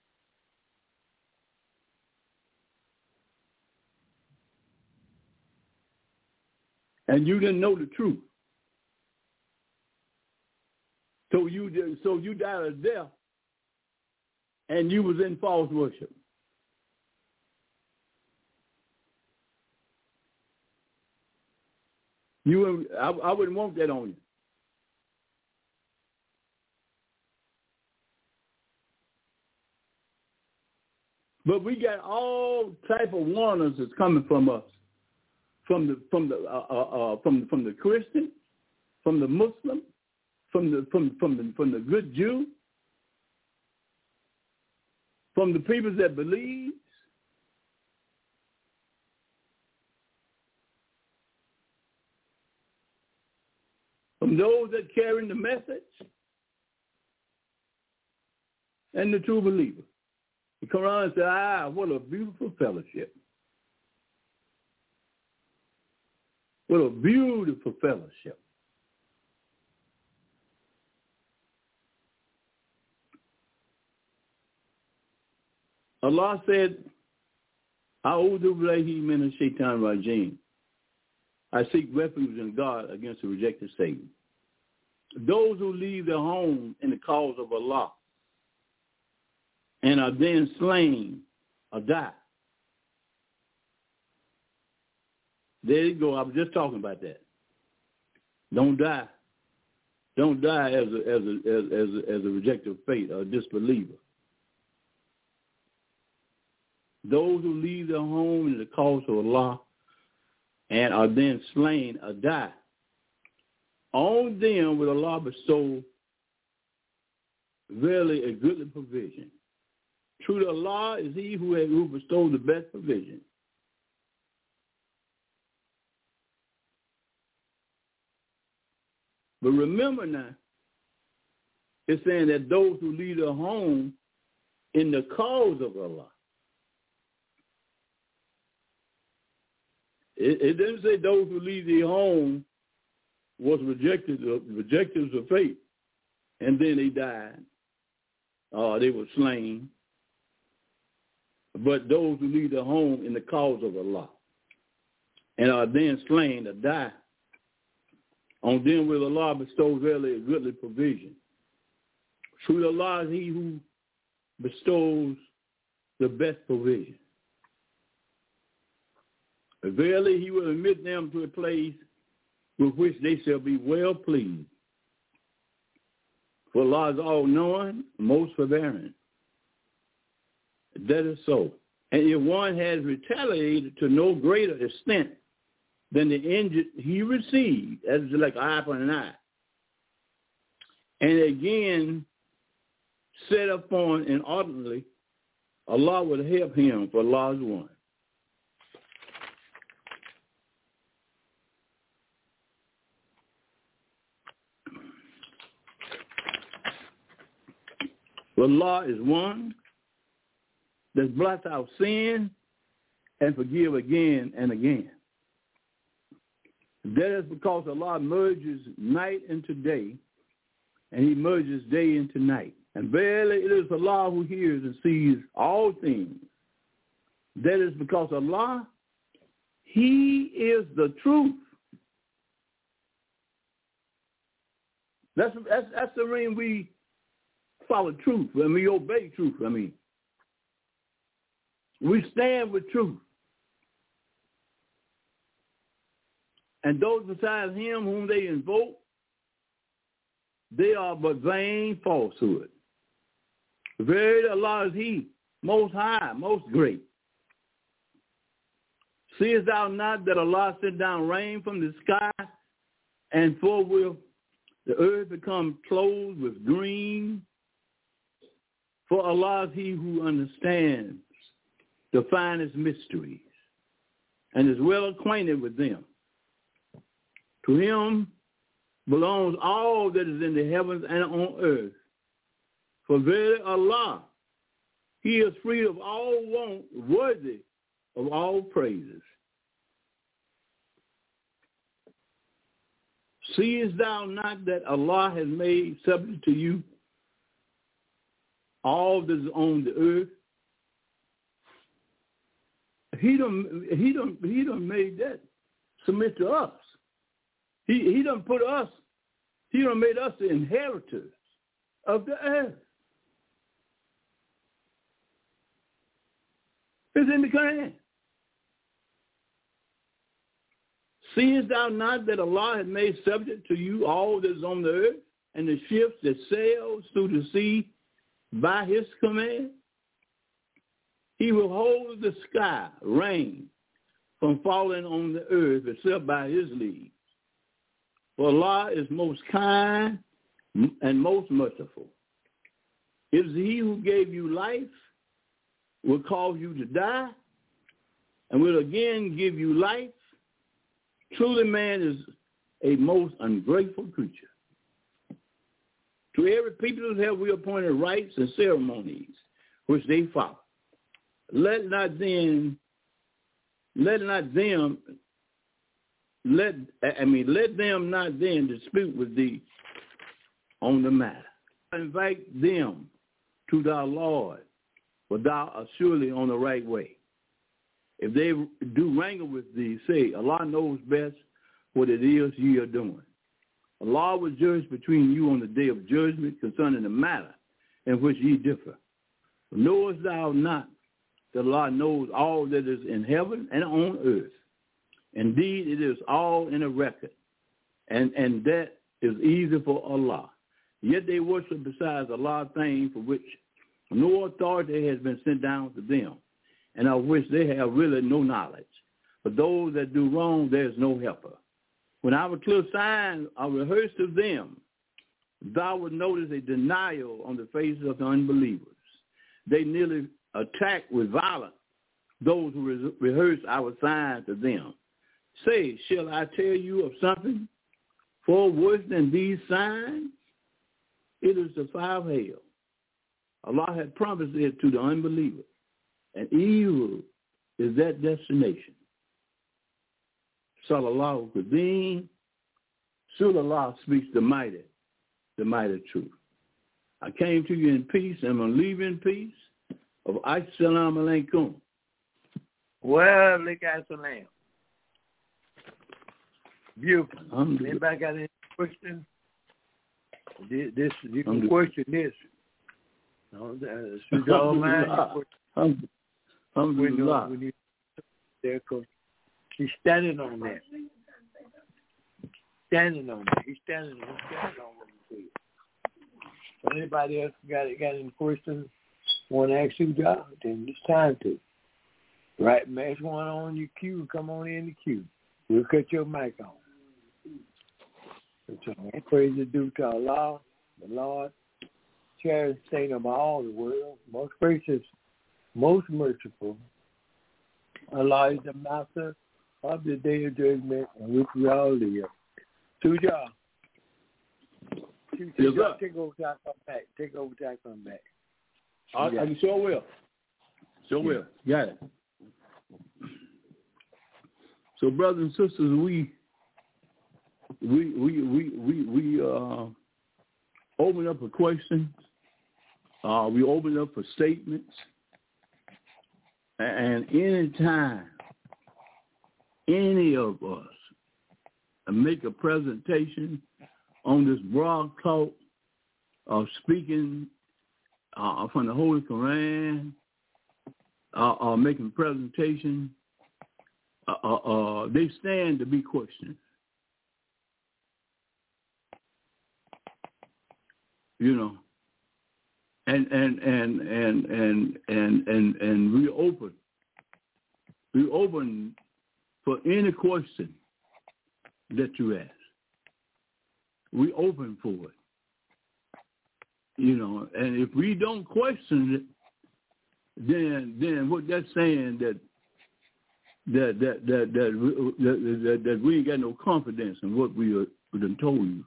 And you didn't know the truth. So you so you died of death, and you was in false worship. You, I, I wouldn't want that on you. But we got all type of warnings that's coming from us, from the from the uh, uh, uh, from from the Christian, from the Muslim, from the from from the from the good Jew, from the people that believe. From those that carry the message and the true believer. You come around and say, ah, what a beautiful fellowship. What a beautiful fellowship. Allah said, A'udhu billahi minash shaitanir rajim. I seek refuge in God against the rejected Satan. Those who leave their home in the cause of Allah and are then slain or die. There you go. I was just talking about that. Don't die. Don't die as a as a as, as a, as a rejected faith or a disbeliever. Those who leave their home in the cause of Allah and are then slain or die, on them will Allah bestow verily a goodly provision. Truly Allah is he who, has, who bestows the best provision. But remember now, it's saying that those who leave their home in the cause of Allah. It, it didn't say those who leave their home was rejected, rejectors of faith, and then they died, or they were slain. But those who leave their home in the cause of Allah and are then slain or die, on them will Allah bestow verily a goodly provision. Truly Allah is he who bestows the best provision. Verily he will admit them to a place with which they shall be well pleased. For Allah is all-knowing, most forbearing. That is so. And if one has retaliated to no greater extent than the injury he received, that's like an eye for an eye, and again set upon inordinately, Allah will help him, for Allah is one. Allah is one that blots out sin and forgive again and again. That is because Allah merges night into day, and he merges day into night. And verily it is Allah who hears and sees all things. That is because Allah, he is the truth. That's, that's, that's the reason we follow truth, and we obey truth, I mean. We stand with truth. And those besides him whom they invoke, they are but vain falsehood. Verily Allah is he, most high, most great. Seest thou not that Allah sent down rain from the sky, and forthwith the earth become clothed with green? For Allah is he who understands the finest mysteries and is well acquainted with them. To him belongs all that is in the heavens and on earth. For verily Allah, he is free of all want, worthy of all praises. Seest thou not that Allah has made subject to you all that is on the earth? He done, he done, he done made that submit to us. He, he done put us, he done made us the inheritors of the earth. It's in the Quran. Seest thou not that Allah has made subject to you all that is on the earth, and the ships that sail through the sea by his command? He will hold the sky, rain, from falling on the earth except by his leave. For Allah is most kind and most merciful. It is he who gave you life, will cause you to die, and will again give you life. Truly man is a most ungrateful creature. To every people have we appointed rites and ceremonies which they follow. Let not then, let not them, let I mean, let them not then dispute with thee on the matter. Invite them to thy Lord, for thou art surely on the right way. If they do wrangle with thee, say, Allah knows best what it is ye are doing. Allah will judge between you on the day of judgment concerning the matter in which ye differ. Knowest thou not that Allah knows all that is in heaven and on earth? Indeed, it is all in a record, and, and that is easy for Allah. Yet they worship besides Allah things for which no authority has been sent down to them, and of which they have really no knowledge. For those that do wrong, there is no helper. When our clear signs are rehearsed of them, thou would notice a denial on the faces of the unbelievers. They nearly attack with violence those who re- rehearse our signs to them. Say, shall I tell you of something far worse than these signs? It is the fire of hell. Allah had promised it to the unbelievers, and evil is that destination. Sallallahu Qadim, Surah Allah speaks the mighty, the mighty truth. I came to you in peace, and I'm going to leave in peace. Of Assalamu alaikum. Well, look at the lamb. Beautiful. Anybody got any questions? This, this you can question this. No, uh, all mine. Alhamdulillah. We need there because he's standing on that. Standing on that. He's standing, he's standing on what he said. So anybody else got got any questions? Want to ask you, God? Then it's time to. Right, match one on your queue. Come on in the queue. We'll cut your mic on. So, praise is due to Allah, the Lord, cherished Saint of all the world, most gracious, most merciful. Allah is the master of the day of judgment in which we all live. To y'all. Yes, y'all take over till I come back. Take over till I come back. I, yeah. I sure will. Sure will. Got it. So, brothers and sisters, we we we we we we uh, open up for questions. Uh, we open up for statements, and any time any of us make a presentation on this broad talk of speaking uh, from the Holy Quran, uh, or making a presentation, uh, uh, uh, they stand to be questioned. You know, and and and and and and and and we open, we open for any question that you ask. We open for it. You know, and if we don't question it, then then what that's saying that that that that that that, that, that we ain't got no confidence in what we are we done told you.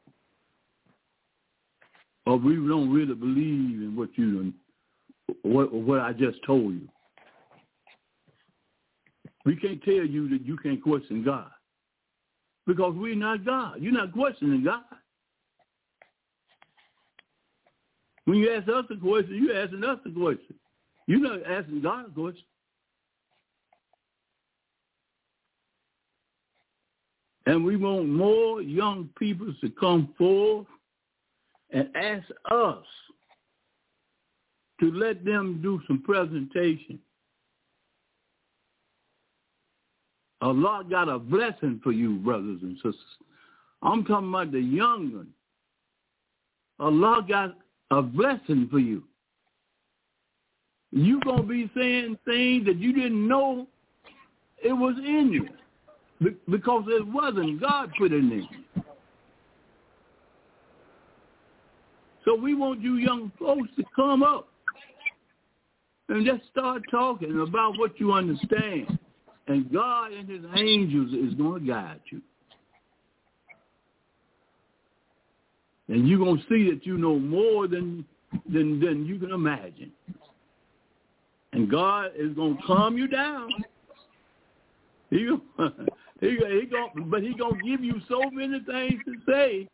Or we don't really believe in what you, what what I just told you. We can't tell you that you can't question God, because we're not God. You're not questioning God. When you ask us a question, you're asking us a question. You're not asking God a question. And we want more young people to come forth and ask us to let them do some presentation. Allah got a blessing for you, brothers and sisters. I'm talking about the young one. Allah got a blessing for you. you're going to be saying things that you didn't know it was in you because it wasn't. God put it in you. So we want you young folks to come up and just start talking about what you understand. And God and his angels is going to guide you. And you're going to see that you know more than, than, than you can imagine. And God is going to calm you down. He, he, he gonna, but he's going to give you so many things to say.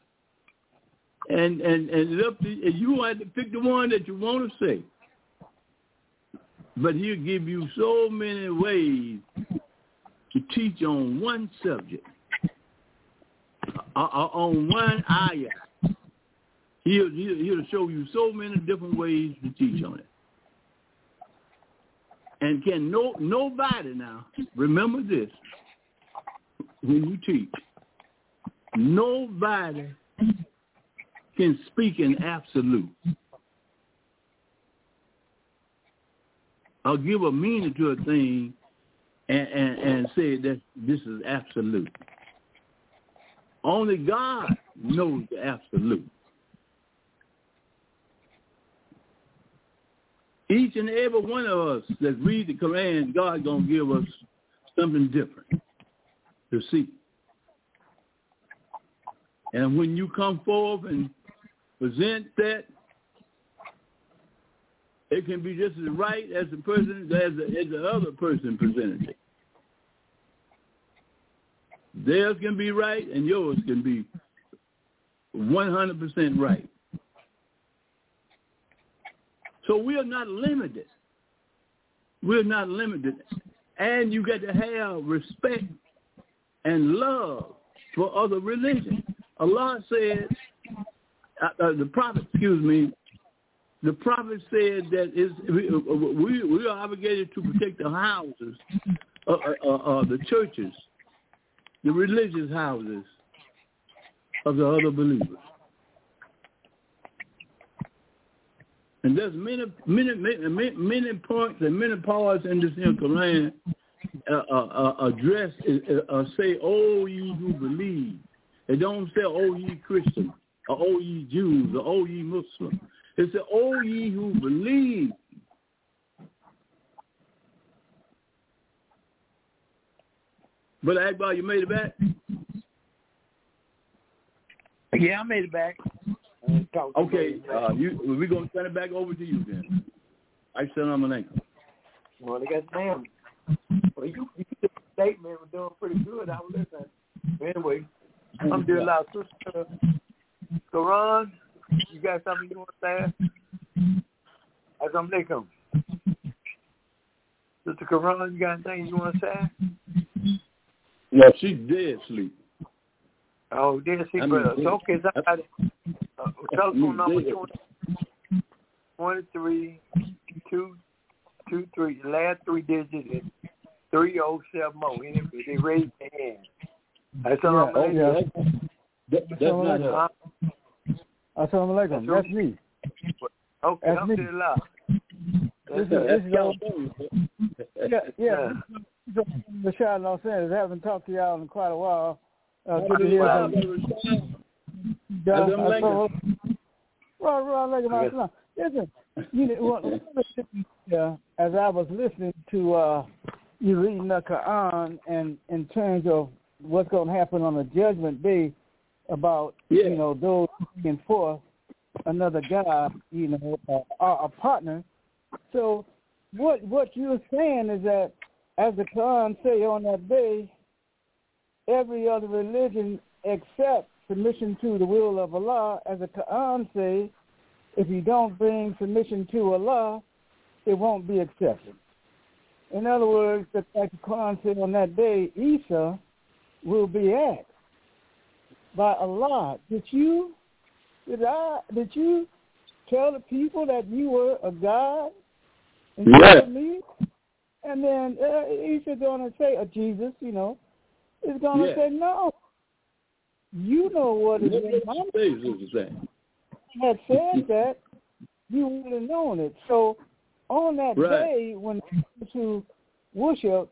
And and and, up to, and you have to pick the one that you want to say. But he'll give you so many ways to teach on one subject, uh, uh, on one ayah. He'll, he'll, he'll show you so many different ways to teach on it. And can no nobody now, remember this, when you teach, nobody can speak in absolute. I'll give a meaning to a thing and, and, and say that this is absolute. Only God knows the absolute. Each and every one of us that read the Quran, God going to give us something different to see. And when you come forth and present that, it can be just as right as the person as the, as the other person presented it. Theirs can be right and yours can be one hundred percent right. So we are not limited. We're not limited. And you got to have respect and love for other religions. Allah said, uh, uh, the prophet, excuse me, the prophet said that is we, we, we are obligated to protect the houses, uh, uh, uh, the churches, the religious houses of the other believers. And there's many, many, many, many points and many parts in this here Quran uh, uh, uh, address, uh, uh, say, "Oh, ye who believe." It don't say, "Oh, ye Christians," or "Oh, ye Jews," or "Oh, ye Muslims." It says, "Oh, ye who believe." Brother Akbar, you made it back? Yeah, I made it back. Okay, uh, you, we're going to turn it back over to you then. Assalamu alaikum. Well, they got damn. Well, you, you did a statement. We're doing pretty good. I was listening. Anyway, I'm doing a lot of sister Quran. You got something you want to say? Assalamu alaikum. Sister Quran, you got anything you want to say? No, she's dead asleep. Oh, dead asleep, brother. So, okay, so I got it. Uh, telephone number twenty-three, two, two, three. The last three digits is three oh seven oh. They raise their hand. That's all yeah, I'm yeah. That, that's not her. Assalamu alaikum. That's me. Okay, that's me. This is, this is all, yeah, yeah. yeah. Rashad Los Angeles. I haven't talked to y'all in quite a while. Uh, good to hear from you. Well, well, listen, you know, uh, as I was listening to uh, you reading the Quran and in terms of what's going to happen on the judgment day about, yeah. you know, those bringing forth another God, you know, uh, a, a partner. So what what you're saying is that, as the Quran say on that day, every other religion except submission to the will of Allah, as the Quran say, if you don't bring submission to Allah, it won't be accepted. In other words, like the Quran said on that day, Isa will be asked by Allah, did you, did I, did you tell the people that you were a God and yeah. me? And then uh, Isa's going to say, uh, Jesus, you know, is going to yeah. say, no. You know what it is. I had said that, you would have known it. So on that right. day when to worship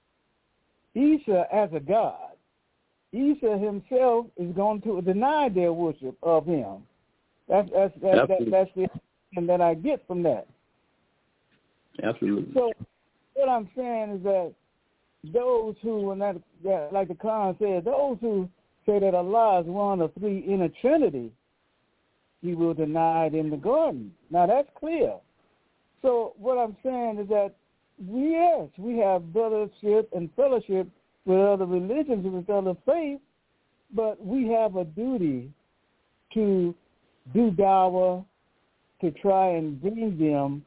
Isa as a god, Isa himself is going to deny their worship of him. That's that's that's, that, that's the thing that I get from that. Absolutely. So what I'm saying is that those who, and that, that like the Quran said, those who say that Allah is one of three in a Trinity, he will deny it in the garden. Now that's clear. So what I'm saying is that we, yes, we have brothership and fellowship with other religions and with other faiths, but we have a duty to do dawah, to try and bring them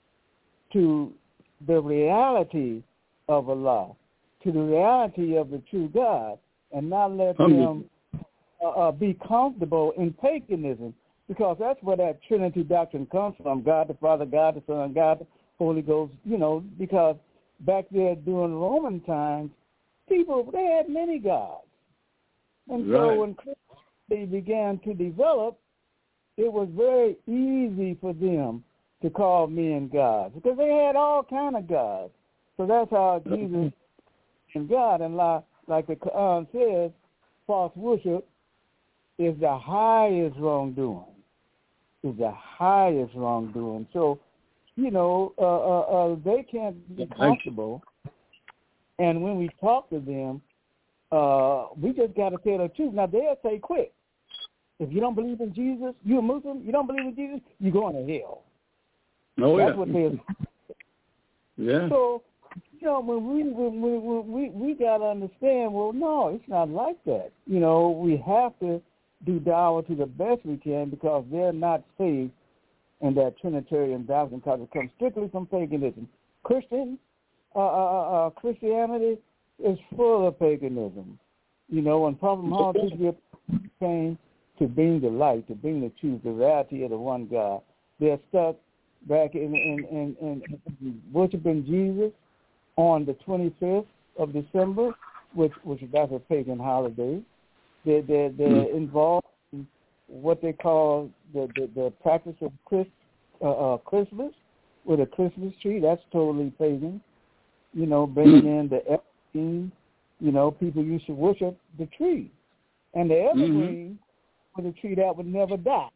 to the reality of Allah, to the reality of the true God, and not let them uh, uh, be comfortable in paganism, because that's where that Trinity doctrine comes from, God the Father, God the Son, God the Holy Ghost, you know, because back there during Roman times, people, they had many gods. And right. so when Christianity began to develop, it was very easy for them to call men gods, because they had all kind of gods. So that's how Jesus and God, and like, like the Quran says, false worship is the highest wrongdoing. Is the highest wrongdoing. So, you know, uh, uh, uh, they can't be comfortable. And when we talk to them, uh, we just got to tell the truth. Now, they'll say quick, if you don't believe in Jesus, you're a Muslim, you don't believe in Jesus, you're going to hell. Oh, That's yeah. what they're Yeah. So, you know, when we, when we, when we, we got to understand, well, no, it's not like that. You know, we have to do dawah to the best we can, because they're not saved in that Trinitarian doctrine, because it comes strictly from paganism. Christian, uh, uh, uh, Christianity is full of paganism. You know, when Prophet Muhammad came to bring the light, to bring the truth, the reality of the one God, they're stuck back in, in, in, in, in worshiping Jesus on the twenty-fifth of December, which which that's a pagan holiday. They're, they're, they're involved in what they call the, the, the practice of Christ, uh, uh, Christmas, with a Christmas tree. That's totally pagan. You know, bringing in the evergreen. You know, people used to worship the tree. And the evergreen mm-hmm. was a tree that would never die.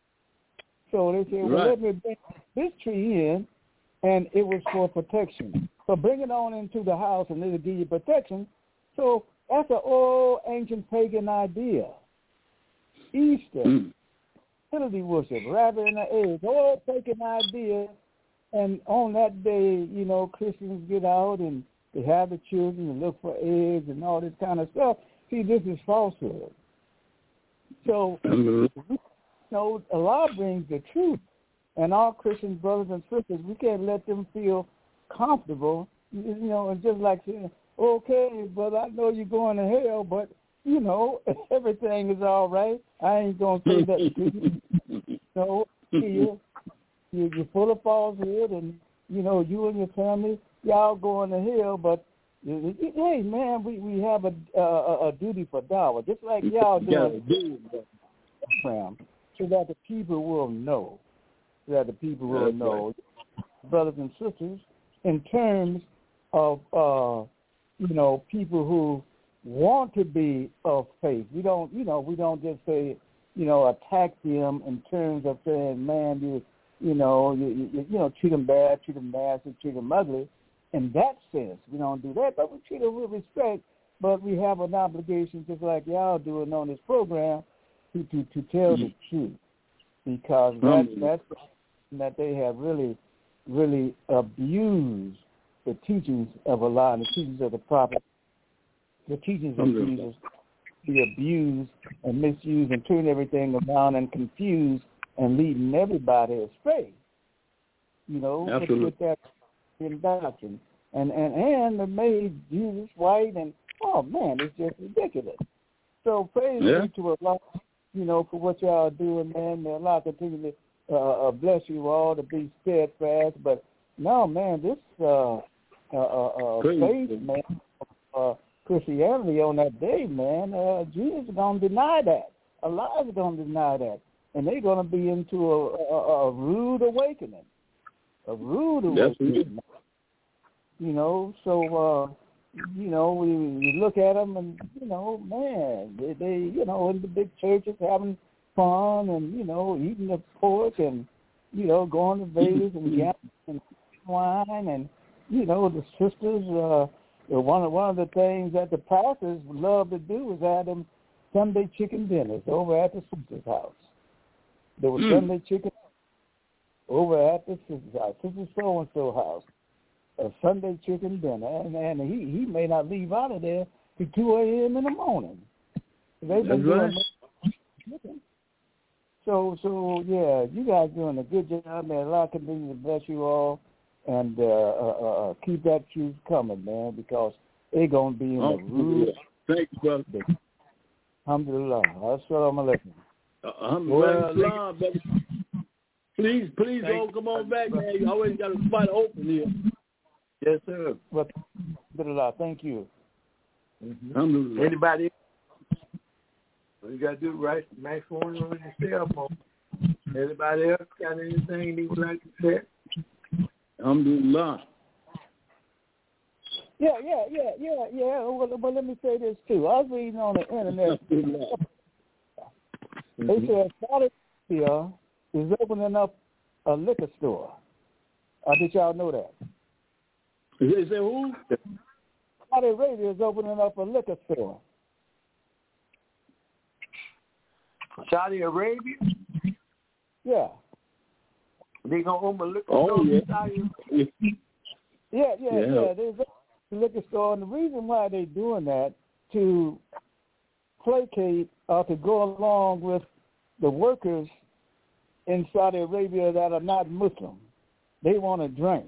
So they said, well, right. let me bring this tree in, and it was for protection. So bring it on into the house, and it'll give you protection. So that's an old, ancient pagan idea. Easter, mm. fertility worship, rabbit in the egg, old pagan idea. And on that day, you know, Christians get out and they have the children and look for eggs and all this kind of stuff. See, this is falsehood. So, you know, Allah brings the truth. And all Christian brothers and sisters, we can't let them feel comfortable, you know, and just like saying, okay, brother, I know you're going to hell, but, you know, everything is all right. I ain't going to say that to you. No, you, you're full of falsehood, and, you know, you and your family, y'all going to hell, but, hey, man, we, we have a, a, a duty for dawah, just like y'all doing the program, so that the people will know, so that the people will That's know, right. brothers and sisters, in terms of, uh, you know, people who want to be of faith. We don't, you know, we don't just say, you know, attack them in terms of saying, man, you, you know, you, you, you know, treat them bad, treat them nasty, treat them ugly. In that sense, we don't do that, but we treat them with respect. But we have an obligation, just like y'all doing on this program, to to, to tell mm-hmm. the truth, because that's mm-hmm. that's that they have really, really abused the teachings of Allah and the teachings of the Prophet, the teachings of mm-hmm. Jesus, be abused and misused and turn everything around and confused and leading everybody astray. You know, Absolutely. with, with that in doctrine. And, and, and they made Jesus white, and, oh, man, it's just ridiculous. So praise yeah. be to Allah, you know, for what y'all are doing, man. May Allah continue to uh, bless you all to be steadfast. But, no, man, this uh, uh, uh, faith, man, uh, Christianity on that day, man, uh, Jesus is going to deny that. Allah is going to deny that. And they're going to be into a, a, a rude awakening. a rude That's awakening. You know, so, uh, you know, we, we look at them and, you know, man, they, they, you know, in the big churches having fun and, you know, eating the pork and, you know, going to Vegas and gambling and wine and, you know, the sisters, uh, one of, one of the things that the pastors love to do is have them Sunday chicken dinners over at the sister's house. There was mm. Sunday chicken over at the sister's house, Sister So-and-so house. A Sunday chicken dinner, and, and he, he may not leave out of there till two a.m. in the morning. They've been doing right. So, so yeah, you guys doing a good job, man. Allah continue to bless you all, and uh, uh, uh, keep that truth coming, man, because they're going to be in the room. Thank you, brother. Alhamdulillah. Assalamu alaikum. Alhamdulillah, brother. Please, please don't come on back, man. You always got a spot open here. Yes, sir. Well, alhamdulillah. Thank you. Mm-hmm. Alhamdulillah. Anybody? You got to do right. Microphone on your cell phone. Anybody else got anything they would like to say? Alhamdulillah. Yeah, yeah, yeah, yeah, yeah. Well, well, let me say this too. I was reading on the internet. They said Saudi Arabia is opening up a liquor store. Uh, did y'all know that? They say who? Saudi Arabia is opening up a liquor store. Saudi Arabia? Yeah. They gonna open a liquor oh, store? Yeah. Saudi yeah, yeah, yeah. yeah. There's a liquor store, and the reason why they're doing that to placate or to go along with the workers in Saudi Arabia that are not Muslim. They want to drink.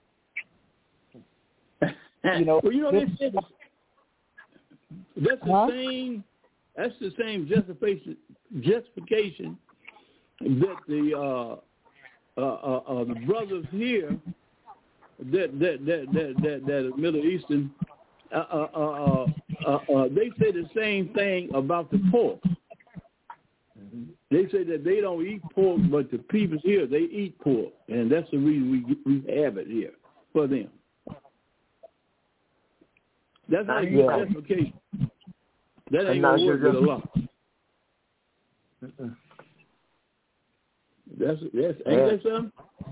You know, well, you know, this, this, that's the huh? same. That's the same justification justification that the uh, uh, uh, uh, the brothers here that that that that that, that Middle Eastern uh, uh, uh, uh, uh, they say the same thing about the pork. Mm-hmm. They say that they don't eat pork, but the people here they eat pork, and that's the reason we we have it here for them. That's how you get justification. That ain't gonna work with a lot. That's that's ain't that something?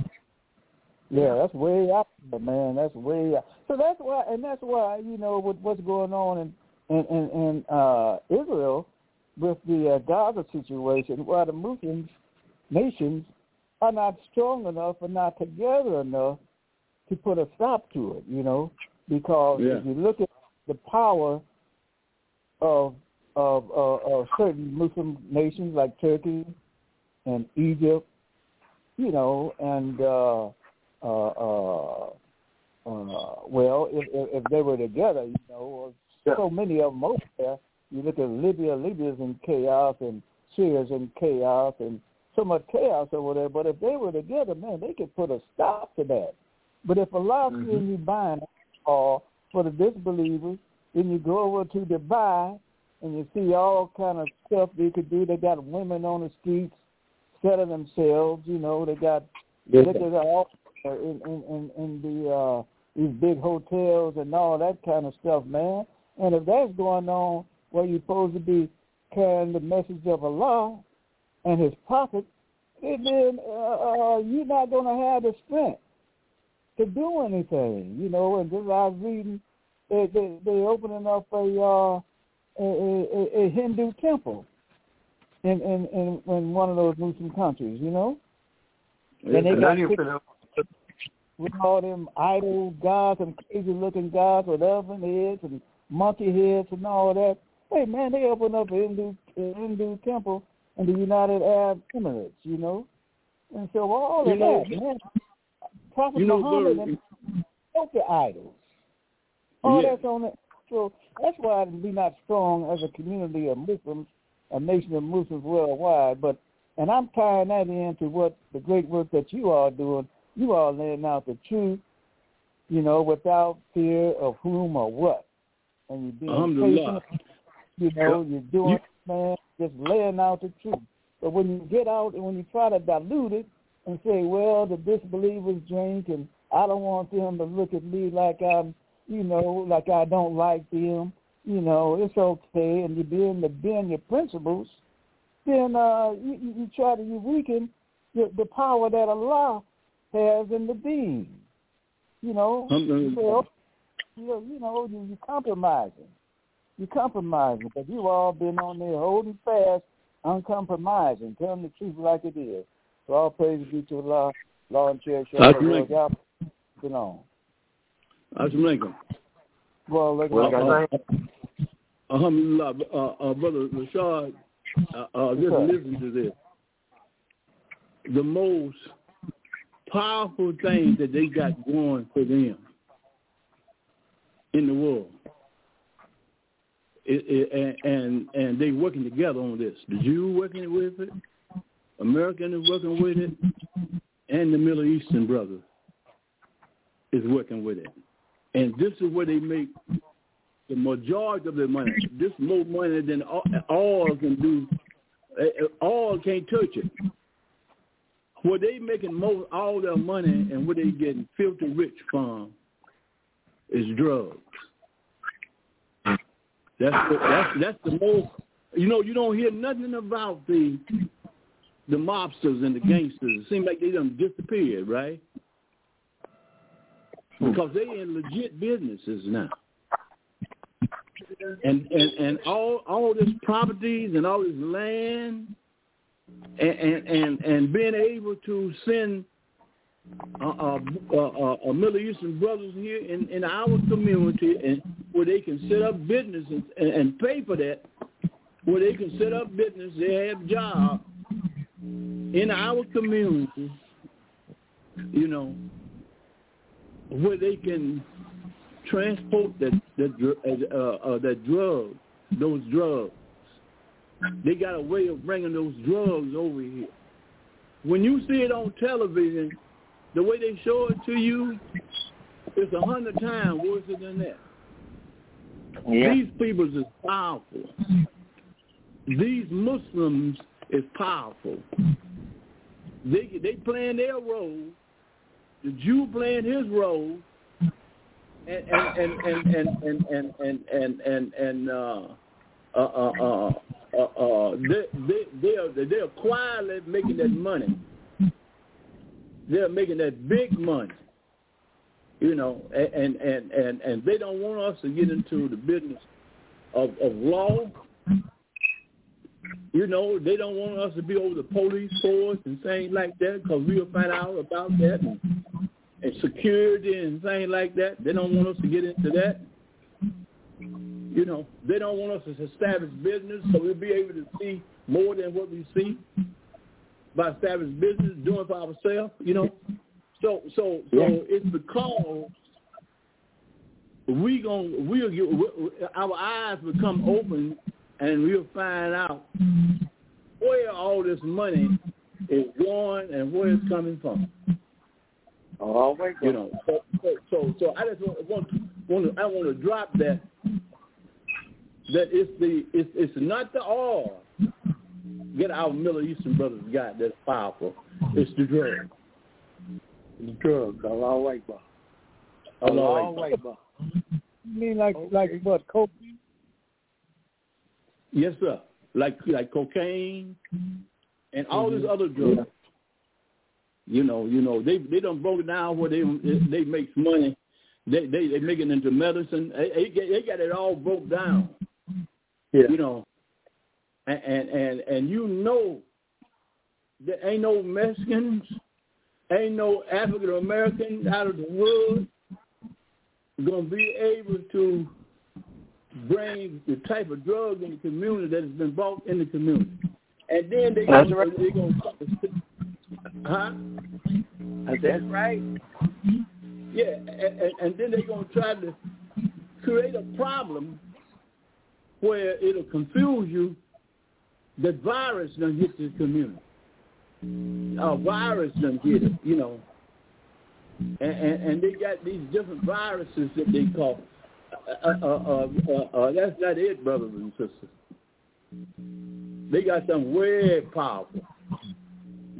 Yeah, that's way out there, man. That's way out. So that's why, and that's why you know with what's going on in in in, in uh, Israel with the uh, Gaza situation, why the Muslim nations are not strong enough and not together enough to put a stop to it. You know, because yeah. if you look at the power of of, of of certain Muslim nations like Turkey and Egypt, you know, and uh, uh, uh, uh, well, if, if if they were together, you know, so many of them over there. You look at Libya, Libya's in chaos, and Syria's in chaos, and so much chaos over there. But if they were together, man, they could put a stop to that. But if Allah's mm-hmm. seeing you buying all for the disbelievers, then you go over to Dubai and you see all kind of stuff they could do. They got women on the streets selling themselves, you know. They got yes. liquor all in, in, in, in the uh, these big hotels and all that kind of stuff, man. And if that's going on where you're supposed to be carrying the message of Allah and His prophet, then uh, uh, you're not going to have the strength to do anything, you know. And just I was reading, they they they opening up a uh, a, a, a Hindu temple in, in in in one of those Muslim countries, you know. Yeah, and they got pictures with all them idol gods and crazy looking gods with elephant heads and monkey heads and all that. Hey man, they opened up a Hindu a Hindu temple in the United Arab Emirates, you know. And so all of you know, that, man. Prophet you know, Muhammad and spoke to idols. All yeah. that's on it. So that's why we're not strong as a community of Muslims, a nation of Muslims worldwide. But and I'm tying that into what the great work that you are doing. You are laying out the truth, you know, without fear of whom or what. And you're being patient. You know, you're doing, you, man, just laying out the truth. But when you get out and when you try to dilute it, and say, well, the disbelievers drink, and I don't want them to look at me like I'm, you know, like I don't like them. You know, it's okay, and you bend the bend your principles, then uh, you, you try to you weaken the, the power that Allah has in the being. You know, you, say, you, you know, you, you compromising. You're compromising, but you've all been on there holding fast, uncompromising, telling the truth like it is. So all praise be to Allah, law and cherish your y'all been on. Assalamualaikum. Well, look uh, uh, Alhamdulillah, uh, uh, Brother Rashad, uh, uh, just listen to this. The most powerful thing that they got going for them in the world, it, it, and, and and they working together on this. The Jew working with it, American is working with it, and the Middle Eastern brother is working with it. And this is where they make the majority of their money. This is more money than all, all can do. All can't touch it. Where they making most all their money and where they getting filthy rich from is drugs. That's the, that's that's the most. You know, you don't hear nothing about the the mobsters and the gangsters. It seems like they done disappeared, right? Because they in legit businesses now. And and, and all all this properties and all this land and and, and, and being able to send uh, uh, uh, uh, Middle Eastern brothers here in, in our community and where they can set up businesses and, and pay for that, where they can set up business, they have jobs in our community, you know, where they can transport that that uh, uh, that drug, those drugs. They got a way of bringing those drugs over here. When you see it on television, the way they show it to you, it's a hundred times worse than that. Yeah. These people is powerful. These Muslims is powerful. They they playing their role. The Jew playing his role, and and and and and and and and and, and uh, uh, uh, uh, uh, uh, they they they are they're quietly making that money. They're making that big money, you know, and and and and they don't want us to get into the business of of law. You know, they don't want us to be over the police force and things like that, because we'll find out about that, and, and security and things like that. They don't want us to get into that. You know, they don't want us to establish business, so we'll be able to see more than what we see by establishing business, doing for ourselves. You know, so so so yeah. It's because we gon' we'll get our eyes will come open. And we'll find out where all this money is going and where it's coming from. Oh, wait, you know. So, so, so, so I just want, want, want to, I want to drop that. That it's the, it's, it's not the oil that our Middle Eastern brothers got that's powerful. It's the drug. The drug. Allah Akbar. Allah Akbar. You mean like okay. like what? Coke? Yes, sir. Like like cocaine and all mm-hmm. this other drugs. Yeah. You know, you know, they they done broke it down where they they make money. They they they make it into medicine. They, they got it all broke down. Yeah. You know, and and and, and you know, there ain't no Mexicans, ain't no African Americans out of the world gonna be able to bring the type of drug in the community that has been bought in the community. And then they That's gonna, right. they gonna huh? That's right. Yeah, and, and then they're going to try to create a problem where it'll confuse you that virus done hit the community. A virus done hit it, you know. And, and, and they got these different viruses that they call Uh, uh, uh, uh, uh, that's not it, brothers and sisters. They got something way powerful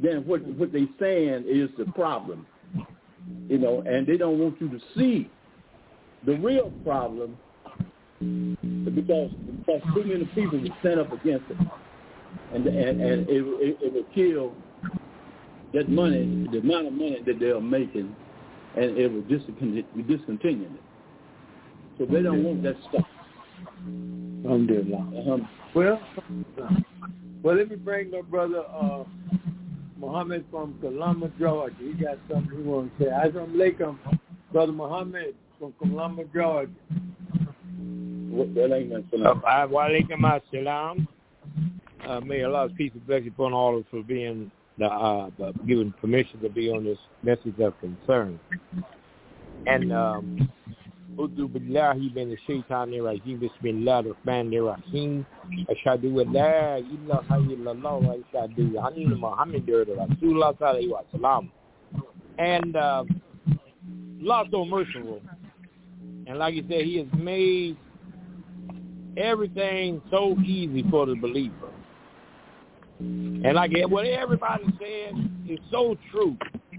then what what they saying is the problem, you know, and they don't want you to see the real problem because because too many people will stand up against it, and and and it it, it will kill that money, the amount of money that they're making, and it will discontinue, discontinue it. So they don't want that stuff. Uh-huh. Well, well, let me bring my brother uh, Muhammad from Columbus, Georgia. He got something he wants to say. Assalamu alaikum, brother Muhammad from Columbus, Georgia. Wa alaikum assalam. Uh, may Allah's peace and blessing upon all of us for being the, uh, the given permission to be on this message of concern. And um, Udu billahi min ash-shaytanir rajim. Bismillahir rahmanir rahim. Ashhadu an la ilaha illallah wa ashhadu anna Muhammadar Rasulullah sallallahu alaihi wasallam. And uh, Allah's so merciful. And like you said, He has made everything so easy for the believer. And like what everybody said is so true.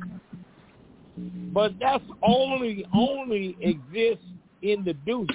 But that's only only exists in the dunya.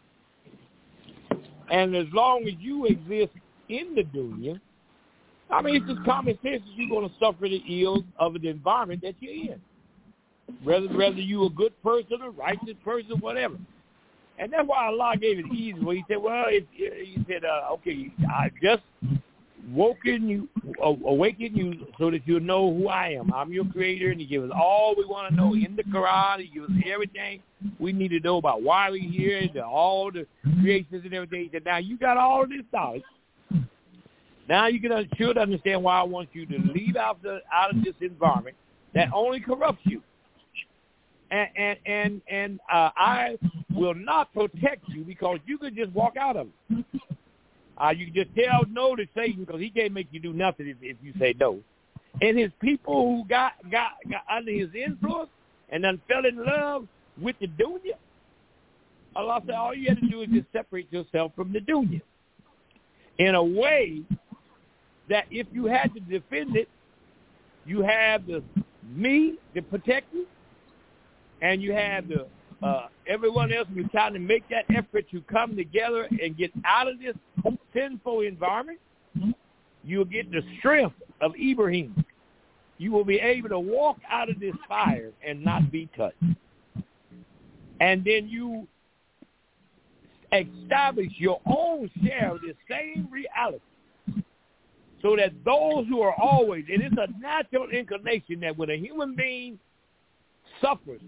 And as long as you exist in the dunya, I mean, it's just common sense that you're going to suffer the ills of the environment that you're in. Whether, whether you're a good person, a righteous person, whatever. And that's why Allah gave it easy. Where He said, well, it, it, He said, uh, okay, I just woken you, awaken you so that you know who I am. I'm your creator, and He gives us all we want to know in the Quran. He gives us everything we need to know about why we're here, the, all the creations and everything. He said, now you got all this knowledge. Now you can should understand why I want you to leave out the out of this environment that only corrupts you. And and and, and uh, I will not protect you because you could just walk out of it. Uh, you can just tell no to Satan because he can't make you do nothing if, if you say no. And his people who got, got got under his influence and then fell in love with the dunya, Allah said all you have to do is just separate yourself from the dunya in a way that if you had to defend it, you have the me to protect you, and you have the uh, everyone else who's trying to make that effort to come together and get out of this sinful environment. You'll get the strength of Ibrahim. You will be able to walk out of this fire and not be touched. And then you establish your own share of this same reality so that those who are always, and it's a natural inclination that when a human being suffers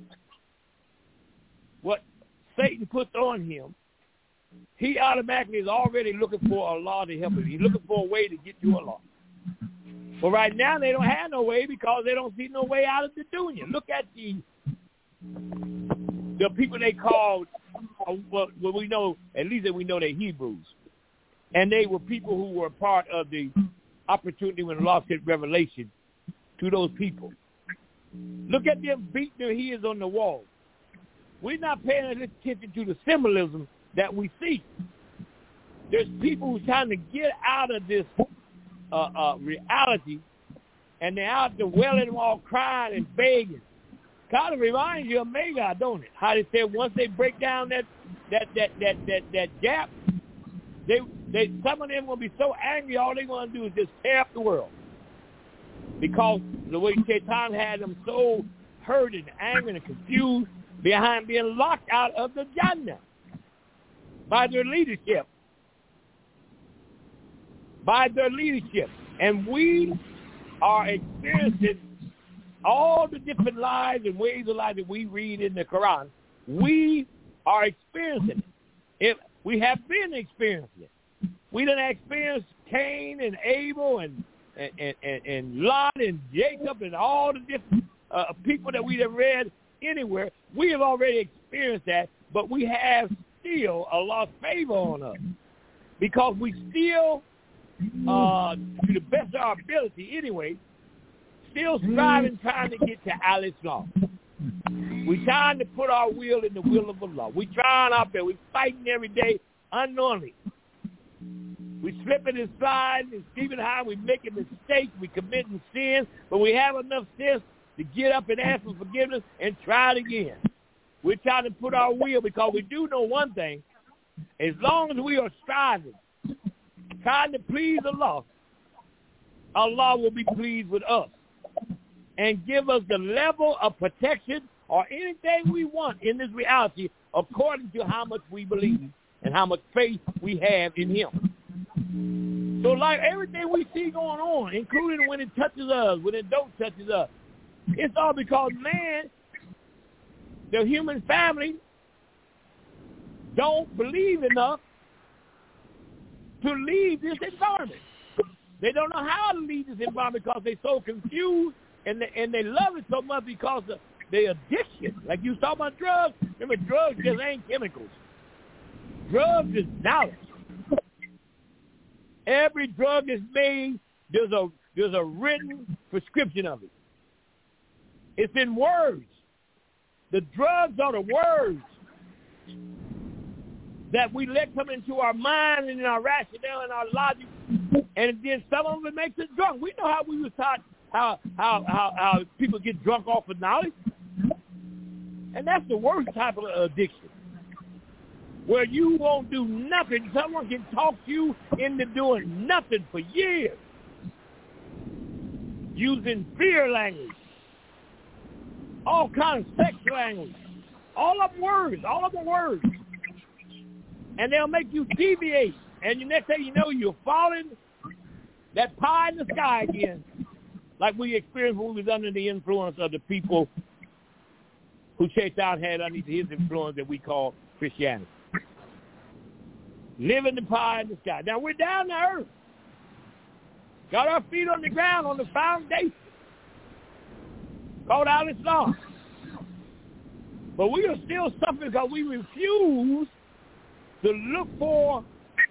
what Satan puts on him, he automatically is already looking for Allah to help him. He's looking for a way to get to Allah. But right now they don't have no way because they don't see no way out of the dunya. Look at the the people they called, uh, well, well, we know, at least that we know they're Hebrews. And they were people who were part of the opportunity when Allah sent revelation to those people. Look at them beating their heads on the wall. We're not paying attention to the symbolism that we see. There's people who's trying to get out of this uh, uh, reality, and they're out there wailing while crying and begging. Kind of reminds you of Magog, don't it? How they said once they break down that that that that that, that gap, they they some of them will be so angry. All they want to do is just tear up the world, because the way Shaitan had them so hurt and angry and confused behind being locked out of the Jannah by their leadership. By their leadership. And we are experiencing all the different lies and ways of life that we read in the Quran. We are experiencing it. If we have been experiencing it. We done experienced Cain and Abel and and, and, and, and Lot and Jacob and all the different uh, people that we have read anywhere. We have already experienced that, but we have still Allah's favor on us because we still, uh, to the best of our ability anyway, still striving, trying to get to Al-Islam. We're trying to put our will in the will of Allah. We're trying our best. We're fighting every day unknowingly. We slipping and sliding and Stephen High. We making mistakes. We committing sins. But we have enough sense to get up and ask for forgiveness and try it again. We're trying to put our will because we do know one thing. As long as we are striving, trying to please Allah, Allah will be pleased with us and give us the level of protection or anything we want in this reality according to how much we believe and how much faith we have in him. So like everything we see going on, including when it touches us, when it don't touches us, it's all because man, the human family, don't believe enough to leave this environment. They don't know how to leave this environment because they're so confused and they, and they love it so much because of their addiction. Like you talking about drugs, remember drugs just ain't chemicals. Drugs is knowledge. Every drug is made, there's a there's a written prescription of it. It's in words. The drugs are the words that we let come into our mind and in our rationale and our logic, and then some of it makes us drunk. We know how we was taught how how how, how people get drunk off of knowledge, and that's the worst type of addiction, where you won't do nothing. Someone can talk you into doing nothing for years, using fear language, all kinds of sex language, all of them words, all of them words. And they'll make you deviate. And the next thing you know, you're falling that pie in the sky again, like we experienced when we was under the influence of the people who Shaitan had under his influence that we call Christianity. Living the pie in the sky. Now, we're down to earth. Got our feet on the ground, on the foundation. Called out Islam. But we are still suffering because we refuse to look for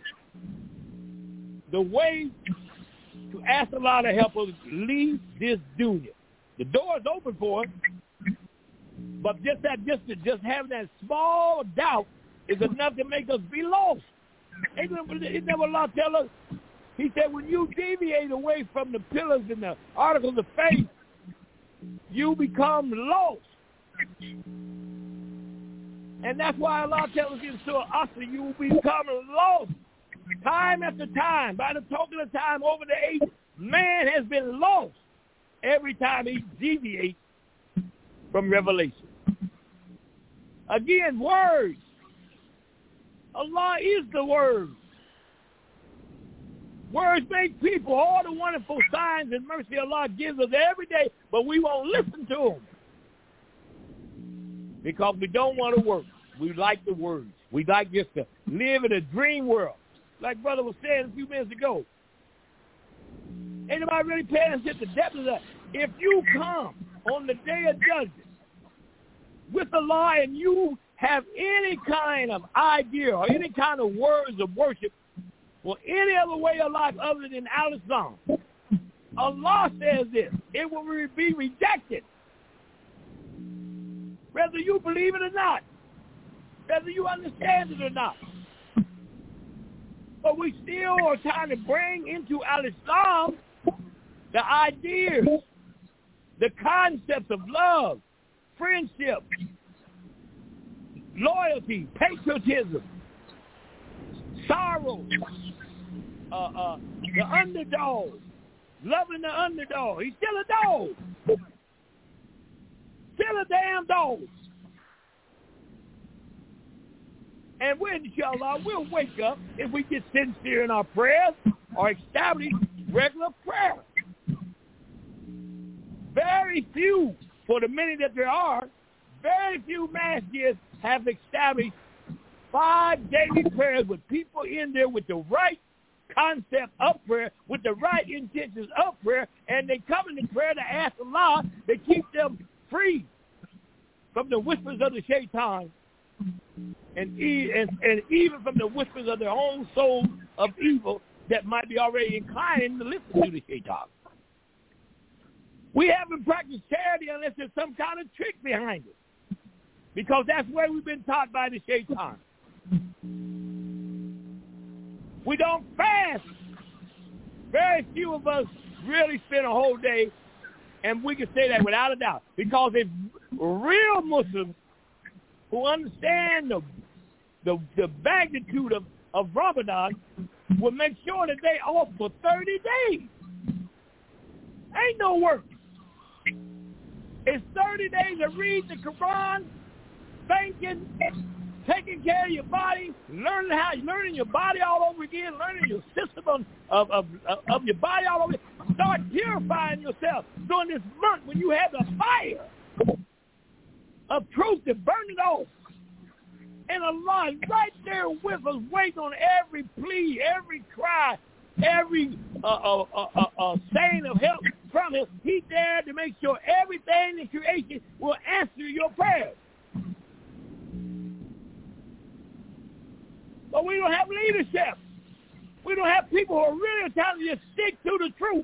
the way to ask Allah to help us leave this dunya. The door is open for us, but just that, just just having that small doubt is enough to make us be lost. Isn't that what Allah tell us? He said, when you deviate away from the pillars and the articles of faith, you become lost. And that's why Allah tells us in Surah Asr, you will become lost. Time after time, by the token of time over the ages, man has been lost every time he deviates from revelation. Again, words. Allah is the word. Words make people, all the wonderful signs and mercy Allah gives us every day, but we won't listen to them because we don't want to work. We like the words. We like just to live in a dream world. Like Brother was saying a few minutes ago. Ain't nobody really paying attention to the depth of that. If you come on the day of judgment with Allah and you have any kind of idea or any kind of words of worship or any other way of life other than Al-Islam, Allah says this, it will be rejected. Whether you believe it or not, whether you understand it or not. But we still are trying to bring into Al-Islam the ideas, the concepts of love, friendship, loyalty, patriotism, sorrow, uh, uh, the underdog, loving the underdog. He's still a dog. Still a damn dog. And we, inshallah, we'll wake up if we get sincere in our prayers or establish regular prayer. Very few, for the many that there are, very few masjids have established five daily prayers with people in there with the right concept of prayer, with the right intentions of prayer, and they come into prayer to ask Allah to keep them free from the whispers of the shaitan and, and, and even from the whispers of their own soul of evil that might be already inclining to listen to the shaitan. We haven't practiced charity unless there's some kind of trick behind it, because that's where we've been taught by the shaitan. We don't fast. Very few of us really spend a whole day, and we can say that without a doubt. Because if real Muslims who understand the the, the magnitude of, of Ramadan will make sure that they off for thirty days. Ain't no work. It's thirty days of reading the Quran, thinking, taking care of your body, learning how learning your body all over again, learning your system of of, of, of your body all over again. Start purifying yourself during this month when you have the fire of truth to burn it off. And Allah is right there with us, waiting on every plea, every cry, every uh, uh, uh, uh, uh, saying of help from Him. He's there to make sure everything in creation will answer your prayers. But we don't have leadership. We don't have people who are really telling you to stick to the truth.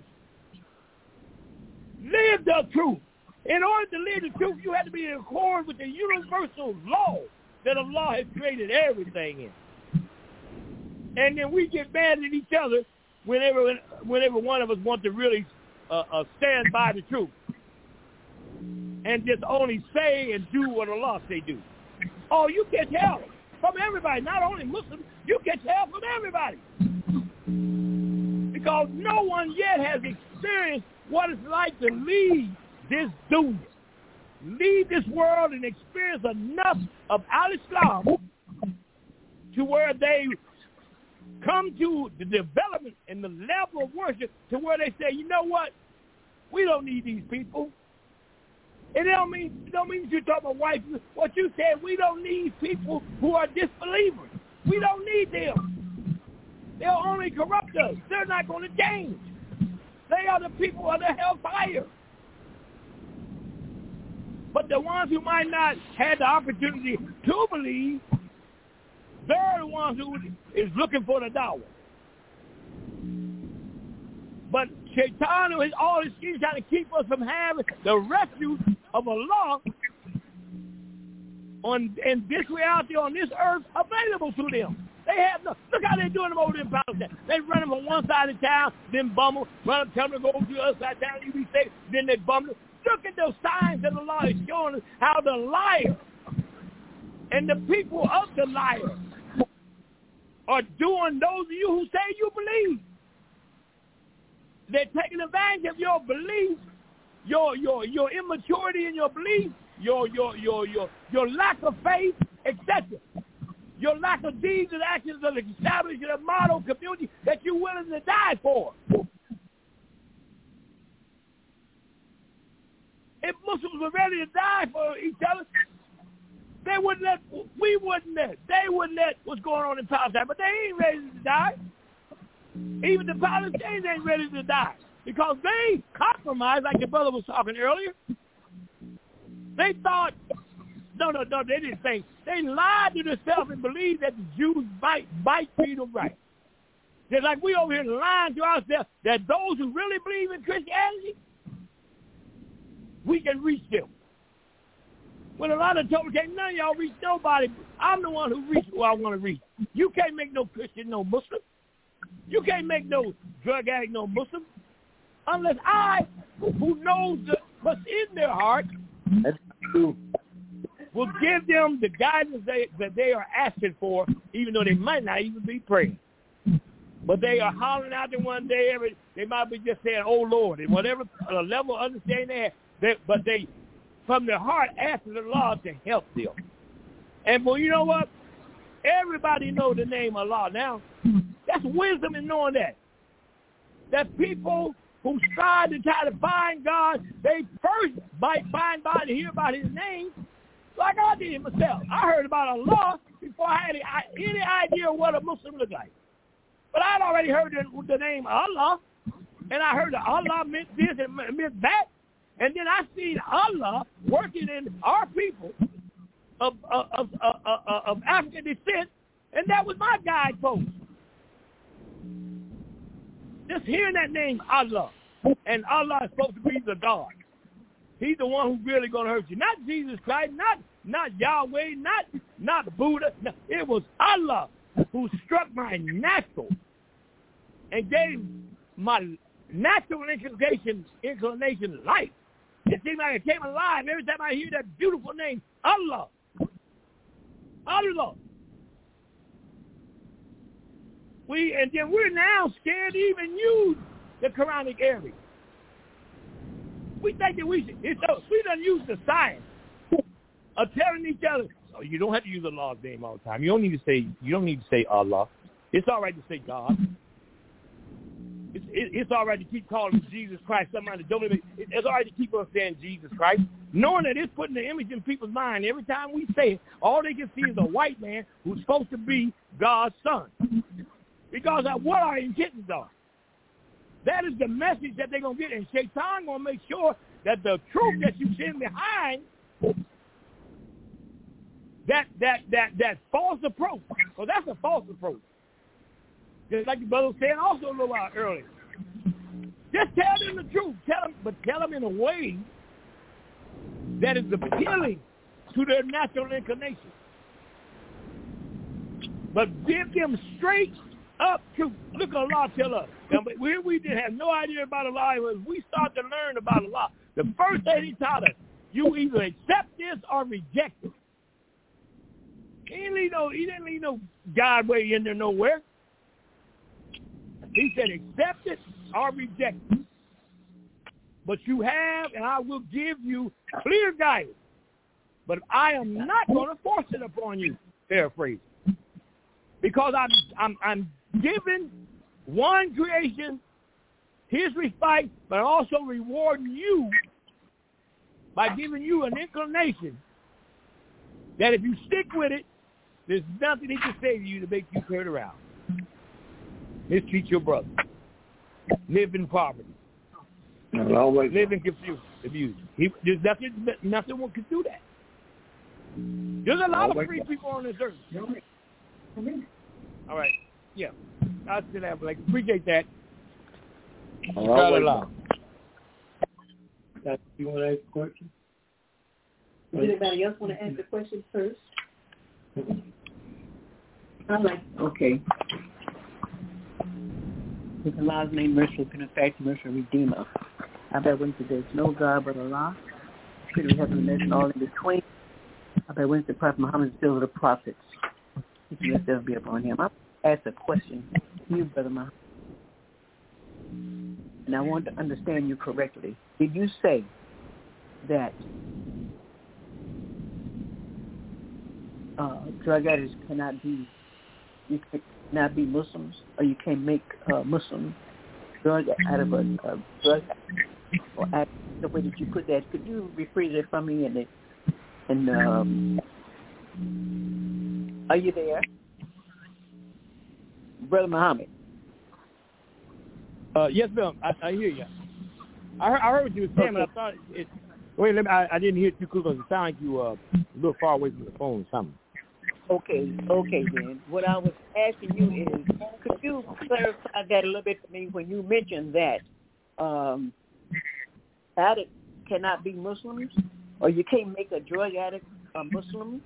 Live the truth. In order to live the truth, you have to be in accord with the universal law that Allah has created everything in. And then we get mad at each other whenever whenever one of us wants to really uh, uh, stand by the truth and just only say and do what Allah say do. Oh, you catch hell from everybody, not only Muslims. You catch hell from everybody. Because no one yet has experienced what it's like to lead this dunya. Leave this world and experience enough of Al-Islam to where they come to the development and the level of worship to where they say, you know what? We don't need these people. It don't mean it don't mean that you talk about white people. What you said, we don't need people who are disbelievers. We don't need them. They'll only corrupt us. They're not going to change. They are the people of the hellfire. But the ones who might not have the opportunity to believe, they're the ones who is looking for the dawah. But Shaitan and all his schemes trying to keep us from having the refuge of Allah on in this reality on this earth available to them. They have no, look how they're doing them over in Palestine. They run them from one side of town, then bum them, run them, tell them to go to the other side of town, you be safe, then they bum them. Look at those signs that Allah is showing us how the liar and the people of the liar are doing those of you who say you believe. They're taking advantage of your belief, your your your immaturity in your belief, your your your your your lack of faith, et cetera. Your lack of deeds and actions of establishing a model community that you're willing to die for. If Muslims were ready to die for each other, they wouldn't let, we wouldn't let, they wouldn't let what's going on in Palestine, but they ain't ready to die. Even the Palestinians ain't ready to die because they compromised, like the brother was talking earlier. They thought, no, no, no, they didn't think. They lied to themselves and believed that the Jews might, might be the right. Just like we over here lying to ourselves that those who really believe in Christianity, we can reach them. When a lot of told me, none of y'all reach nobody. I'm the one who reach who I want to reach. You can't make no Christian no Muslim. You can't make no drug addict no Muslim. Unless I, who knows the, what's in their heart, That's true. will give them the guidance they, that they are asking for, even though they might not even be praying. But they are hollering out there one day. Every, they might be just saying, oh, Lord, and whatever uh, level of understanding they have. They, but they, from their heart, ask the Lord to help them. And, well, you know what? Everybody knows the name of Allah now. That's wisdom in knowing that. That people who strive to try to find God, they first might find God to hear about his name, like I did myself. I heard about Allah before I had any idea what a Muslim looked like. But I'd already heard the, the name Allah, and I heard that Allah meant this and meant that. And then I seen Allah working in our people of of, of, of, of, of African descent, and that was my guidepost. Just hearing that name, Allah, and Allah is supposed to be the God. He's the one who's really going to hurt you. Not Jesus Christ, not not Yahweh, not not Buddha. No, it was Allah who struck my natural and gave my natural inclination, inclination life. It seems like it came alive every time I hear that beautiful name, Allah. Allah. We and then we're now scared to even use the Quranic Arabic. We think that we should, it's, uh, we don't use the science of telling each other, oh, you don't have to use Allah's name all the time. You don't need to say you don't need to say Allah. It's all right to say God. It's, it, it's all right to keep calling Jesus Christ. Somebody don't even, it, it's all right to keep on saying Jesus Christ, knowing that it's putting the image in people's mind. Every time we say it, all they can see is a white man who's supposed to be God's son. Because of what our intentions are. That is the message that they're going to get. And Shaitan going to make sure that the truth that you send behind that that that that false approach, because that's a false approach. Just like the brother was saying also a little while earlier. Just tell them the truth. Tell them, but tell them in a way that is appealing to their natural inclination. But give them straight up truth. Look at Allah tell us. Now, we, we didn't have no idea about Allah. When we start to learn about Allah, the first thing he taught us, you either accept this or reject it. He didn't leave no, he didn't leave no God way in there nowhere. He said, accept it or reject it. But you have, and I will give you clear guidance. But I am not going to force it upon you, paraphrase. Because I'm, I'm, I'm giving one creation his respite, but also rewarding you by giving you an inclination that if you stick with it, there's nothing he can say to you to make you turn around. Mistreat your brother. Live in poverty. Always. Live in confusion. Abuse. He, there's nothing, nothing one can do that. There's a lot of free people on this earth. All right. Yeah. I'll sit down, Blake. Appreciate that. Always. You want to ask a question? Does anybody else want to ask a question first? All right. Okay. With Allah's name, merciful, benefactor, merciful, redeemer. I bear witness that there's no God but Allah, creator of heaven and earth and all in between. I bear witness that Prophet Muhammad is still the prophets. Peace and blessings be upon him. I asked a question to you, Brother Muhammad, and I want to understand you correctly. Did you say that uh, drug addicts cannot be, you cannot be Muslims, or you can't make uh, Muslim drug out of a, a drug or act, the way that you put that? Could you rephrase it for me? And and um, are you there, Brother Muhammad? Uh, yes, ma'am. I, I hear you. I heard, I heard what you were saying, okay. But I thought it. Wait, let me, I, I didn't hear it too close. It sounded like you were uh, a little far away from the phone or something. Okay, okay then. What I was asking you is, could you clarify that a little bit for me when you mentioned that um, addicts cannot be Muslims, or you can't make a drug addict a Muslim?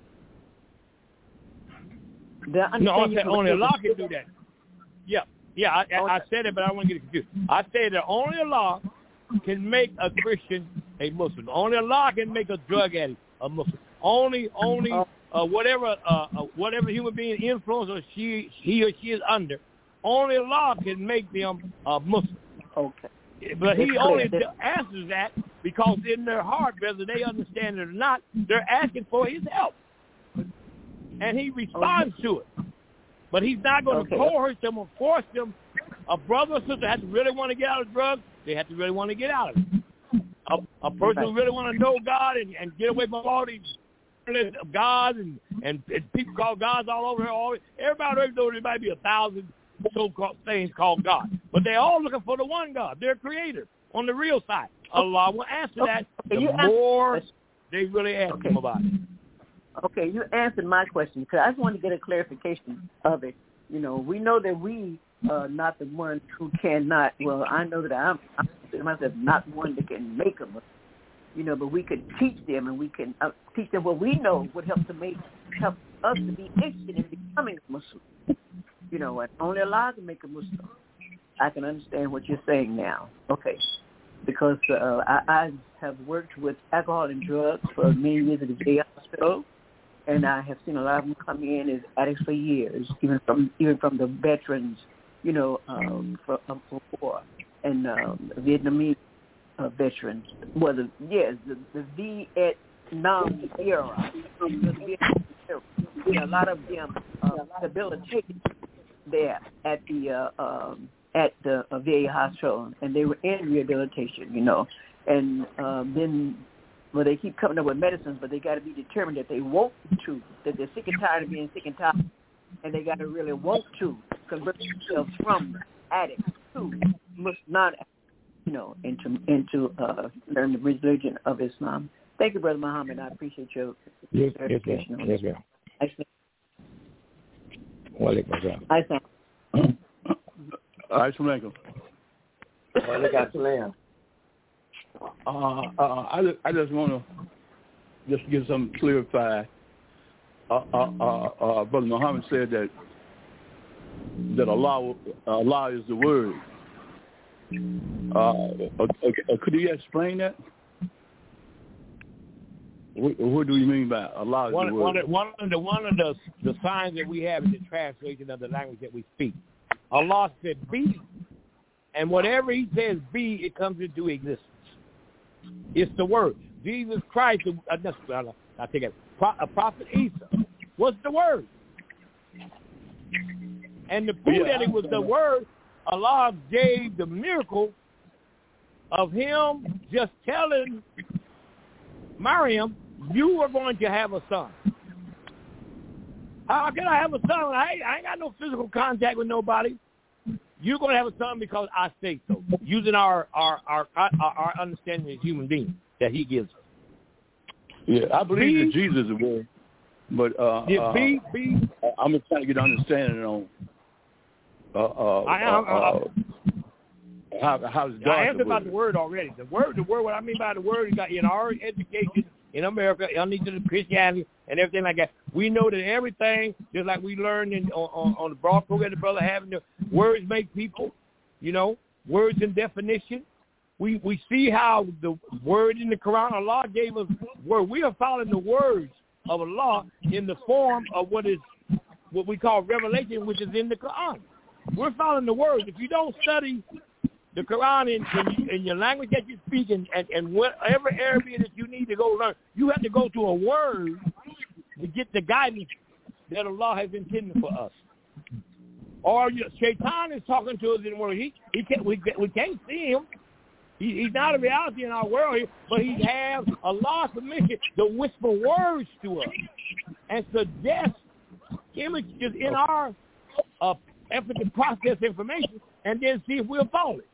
No, I said only Allah can do that. Yeah, yeah, I, I, I said it, but I don't want to get it confused. I said that only Allah can make a Christian a Muslim. Only Allah can make a drug addict a Muslim. Only, only uh, whatever, uh, uh, whatever human being influence or she, he or she is under, only Allah can make them a Muslim. Okay. But He only answers that because in their heart, whether they understand it or not, they're asking for His help, and He responds okay. to it. But He's not going to okay. coerce them or force them. A brother or sister has to really want to get out of drugs. They have to really want to get out of it. A, a person who really want to know God and, and get away from all these gods and, and, and people call gods all over here. All, everybody knows there might be a thousand so-called things called God. But they're all looking for the one God, their creator, on the real side. Allah will answer that the more answer. they really ask okay. Him about it. Okay, you answered my question because I just wanted to get a clarification of it. You know, we know that we are not the ones who cannot, well, I know that I'm, I'm myself not one that can make them, you know, but we could teach them and we can uh, teach them what we know would help to make, help us to be interested in becoming a Muslim. You know, and only Allah can make a Muslim. I can understand what you're saying now. Okay. Because uh, I, I have worked with alcohol and drugs for many years at the V A hospital, and I have seen a lot of them come in as addicts for years, even from even from the veterans, you know, um, for, um, for war, and um, Vietnamese uh, veterans. Well, the, yes, the, the Vietnam era. The Vietnam era. A lot of them uh, debilitated there at the uh, um, at the uh, V A hospital, and they were in rehabilitation, you know. And um, then, well, they keep coming up with medicines, but they got to be determined that they want to, that they're sick and tired of being sick and tired, and they got to really want to convert themselves from addicts to not, you know, into into uh, learn the religion of Islam. Thank you, Brother Muhammad. I appreciate your yes, clarification. Yes, yes, yes. Waalaikumsalam. I thank. Assalamualaikum. Waalaikumsalam. Uh, uh, I, I just want to just get something clarified. Uh, uh, uh, uh, Brother Muhammad said that that Allah, Allah is the word. Uh, uh, could you explain that? What, what do you mean by Allah is one, the word? One of, one of the one of the the signs that we have in the translation of the language that we speak. Allah said, "Be," and whatever He says, "Be," it comes into existence. It's the word. Jesus Christ, uh, I take it. A prophet Isa, what's the word? And to prove yeah, that it was the word, Allah gave the miracle of Him just telling Maryam, "You are going to have a son." How can I have a son? I ain't, I ain't got no physical contact with nobody. You're going to have a son because I say so, using our our our, our, our understanding as human beings that He gives us. Yeah, I believe be, that Jesus is the word, but uh, yeah, be, be, uh, I'm just trying to get an understanding on uh, uh, I, I, uh, uh, how how's God I answered the about the word already. The word, the word. What I mean by the word is that in our education in America, underneath the Christianity and everything like that, we know that everything, just like we learned in, on, on, on the broad program, the brother having the words make people, you know, words and definition. We we see how the word in the Quran, Allah gave us word. We are following the words of Allah in the form of what is what we call revelation, which is in the Quran. We're following the words. If you don't study the Quran in, in, in your language that you speak and, and, and whatever area that you need to go learn, you have to go to a word to get the guidance that Allah has intended for us. Or you, Shaitan is talking to us in the world. He, he can't, we, we can't see him. He, he's not a reality in our world here, but he has Allah's permission to whisper words to us and suggest images in our uh, effort to process information and then see if we'll follow it.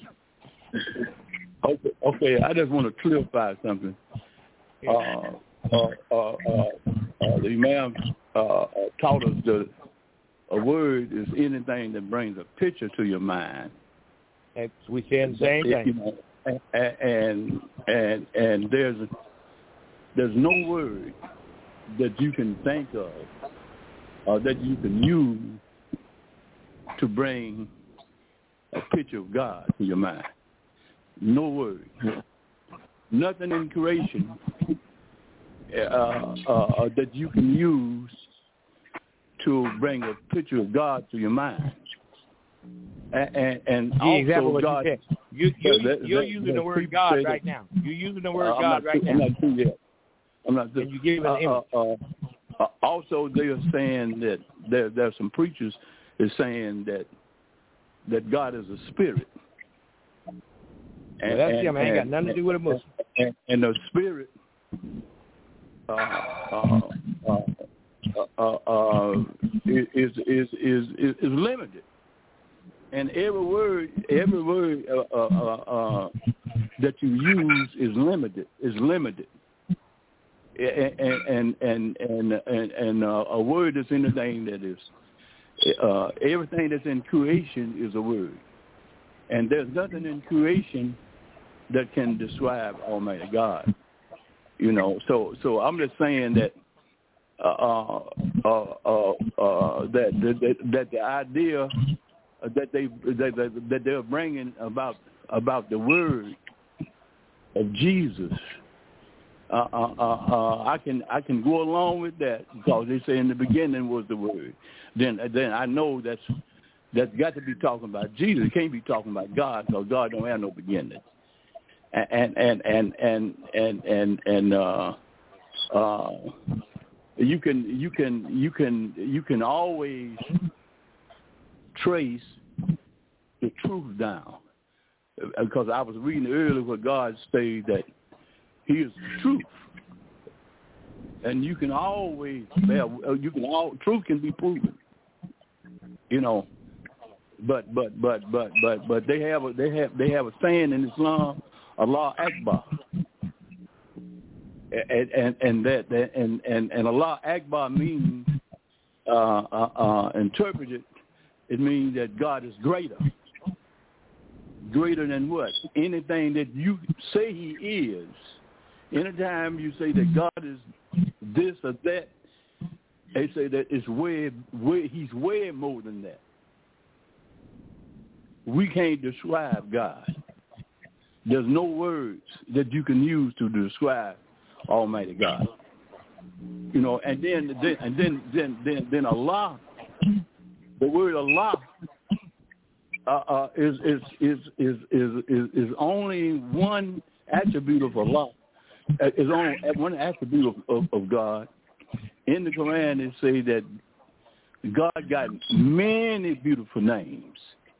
Okay, okay. I just want to clarify something. Uh, uh, uh, uh, uh, the Imam uh, uh, taught us that a word is anything that brings a picture to your mind. That's, we say the same thing. You know, and, and and and there's there's no word that you can think of or that you can use to bring a picture of God to your mind. No word. Nothing in creation uh, uh, that you can use to bring a picture of God to your mind. And, and, and also exactly what God, you said. You, you're, that, you're that, using that the word God that, right now. You're using the word uh, God right too, now. I'm not too yet. I'm not. And you give it an uh, image. uh, uh, also, they are saying that there there's some preachers is saying that that God is a spirit. And, well, that's him. I ain't got nothing to do with a Muslim. And, and the spirit uh, uh, uh, uh, uh, is, is is is is limited. And every word, every word uh, uh, uh, that you use is limited. Is limited. And and and and and, and uh, a word is anything that is. Uh, everything that's in creation is a word, and there's nothing in creation that can describe Almighty God. You know, so so I'm just saying that uh, uh, uh, uh, that, that that the idea that they that, that they're bringing about about the word of Jesus. Uh, uh, uh, uh, I can I can go along with that because they say in the beginning was the word. Then then I know that's that's got to be talking about Jesus. It can't be talking about God because God don't have no beginning. And and and and and and and uh, uh, you can you can you can you can always trace the truth down, because I was reading earlier where God stated that He is the truth, and you can always you can all truth can be proven, you know. But but but but but but they have a they have they have a saying in Islam, Allah Akbar, and and, and that, that and, and and Allah Akbar means uh, uh, uh, interpreted, it means that God is greater, greater than what? Anything that you say He is. Anytime you say that God is this or that, they say that it's way, way He's way more than that. We can't describe God. There's no words that you can use to describe Almighty God. You know, and then, then and then, then, then, then Allah, the word Allah, uh, uh, is, is, is is is is is only one attribute of Allah. Is only one attribute of, of, of God. In the Quran, it say that God got many beautiful names.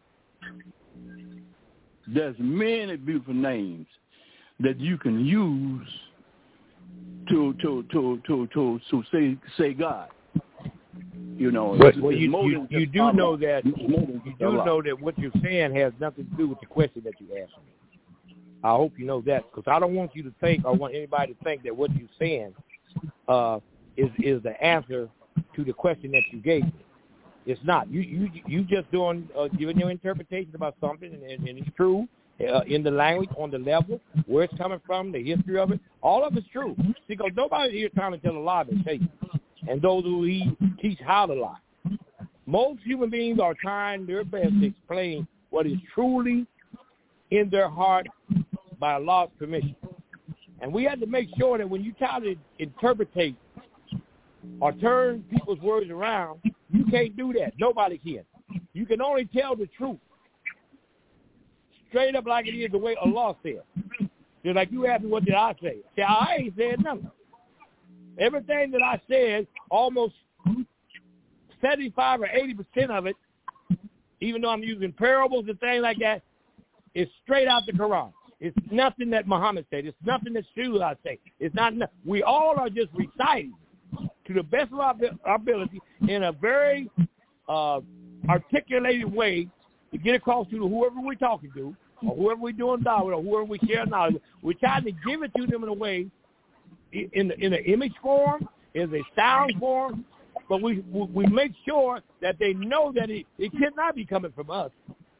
There's many beautiful names that you can use to to to to to, to say say God. You know, but it's, well, it's you you, you do Allah. know that you do Allah. know that what you're saying has nothing to do with the question that you asked me. I hope you know that, because I don't want you to think or want anybody to think that what you're saying uh, is is the answer to the question that you gave me. It's not. You you you just doing uh, giving your interpretation about something, and, and, and it's true uh, in the language, on the level, where it's coming from, the history of it. All of it's true. Because nobody here trying to tell a lie but Satan, and those who he teach how to lie. Most human beings are trying their best to explain what is truly in their heart by Allah's permission. And we have to make sure that when you try to interpretate or turn people's words around, you can't do that. Nobody can. You can only tell the truth straight up like it is, the way Allah said. Just like you asked me, what did I say? See, I ain't said nothing. Everything that I said, almost seventy-five or eighty percent of it, even though I'm using parables and things like that, is straight out the Quran. It's nothing that Muhammad said. It's nothing that Shula said. It's not. We all are just reciting to the best of our, our ability in a very uh, articulated way to get across to whoever we're talking to, or whoever we're doing dawah with, or whoever we share knowledge with. We're trying to give it to them in a way, in the, in an image form, in a sound form, but we we make sure that they know that it, it cannot be coming from us.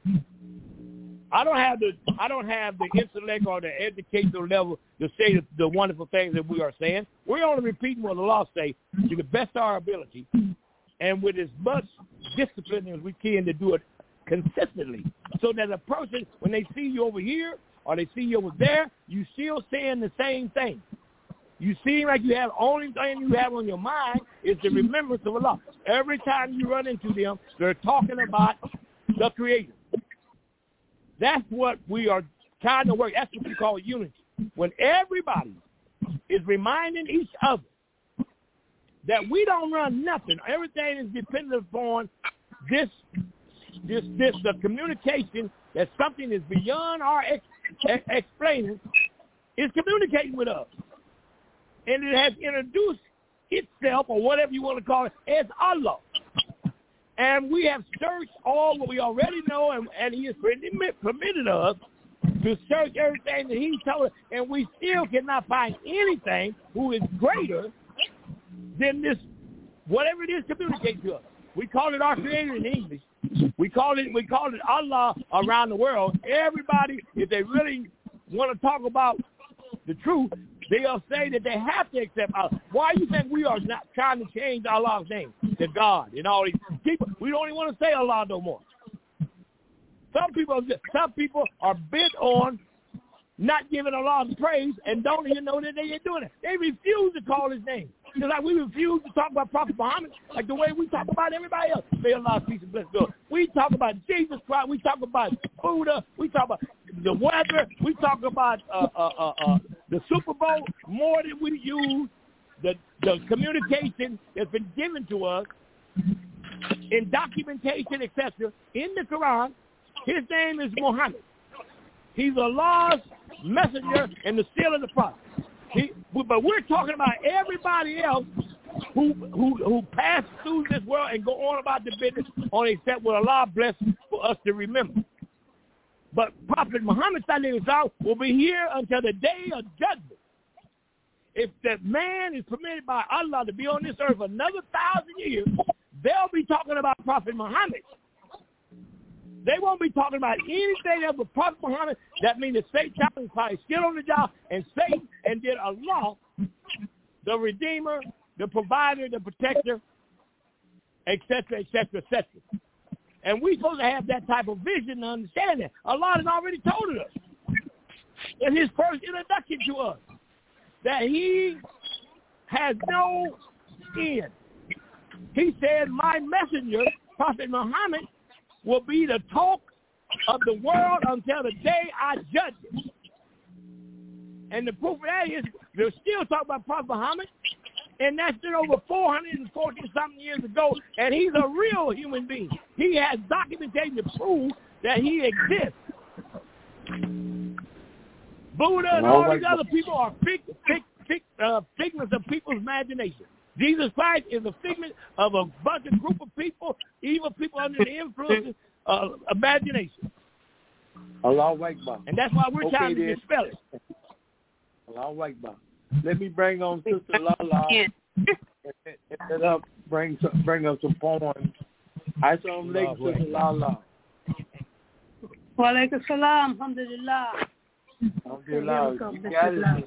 I don't have the I don't have the intellect or the educational level to say the, the wonderful things that we are saying. We're only repeating what the law says to the best of our ability, and with as much discipline as we can to do it consistently, so that a person, when they see you over here or they see you over there, you still saying the same thing. You seem like you have only thing you have on your mind is the remembrance of Allah. Every time you run into them, they're talking about the Creator. That's what we are trying to work. That's what we call unity. When everybody is reminding each other that we don't run nothing, everything is dependent upon this, this, this the communication, that something is beyond our ex, ex, explaining, is communicating with us. And it has introduced itself, or whatever you want to call it, as Allah. And we have searched all what we already know, and, and He has permitted us to search everything that He told us, and we still cannot find anything who is greater than this, whatever it is, communicate to us. We call it our Creator in English. We call it we call it Allah around the world. Everybody, if they really want to talk about the truth, they'll say that they have to accept Allah. Why do you think we are not trying to change Allah's name to God and all these people? We don't even want to say Allah no more. Some people, some people are bent on not giving Allah the praise and don't even know that they are doing it. They refuse to call his name. Just like we refuse to talk about Prophet Muhammad like the way we talk about everybody else. May Allah's peace and blessings go. We talk about Jesus Christ. We talk about Buddha. We talk about the weather. We talk about uh, uh, uh, uh, the Super Bowl more than we use the, the communication that's been given to us in documentation, et cetera, in the Quran. His name is Muhammad. He's Allah's messenger and the seal of the prophet. He, but we're talking about everybody else who who who passed through this world and go on about the business on except what Allah blessed for us to remember. But Prophet Muhammad will be here until the day of judgment. If that man is permitted by Allah to be on this earth another thousand years, they'll be talking about Prophet Muhammad. They won't be talking about anything else but Prophet Muhammad. That means that Satan is probably still on the job, and Satan and then Allah, the Redeemer, the Provider, the Protector, et cetera, et cetera, et cetera. And we're supposed to have that type of vision to understand that. Allah has already told us in his first introduction to us that he has no end. He said, my messenger, Prophet Muhammad, will be the talk of the world until the day I judge it. And the proof of that is they're still talking about Prophet Muhammad, and that's been over four hundred forty something years ago, and he's a real human being. He has documentation to prove that he exists. Buddha and all these other people are fig, fig, fig, uh, figments of people's imagination. Jesus Christ is a figment of a bunch of group of people, evil people under the influence of uh, imagination. Allahu Akbar. And that's why we're okay, trying to then. dispel it. Allahu Akbar. Let me bring on Sister Lala and, and, and up, bring some, bring up some poems. Assalamu alaikum, Sister Lala. Wa alaikum salam. Alhamdulillah. Alhamdulillah. You got it.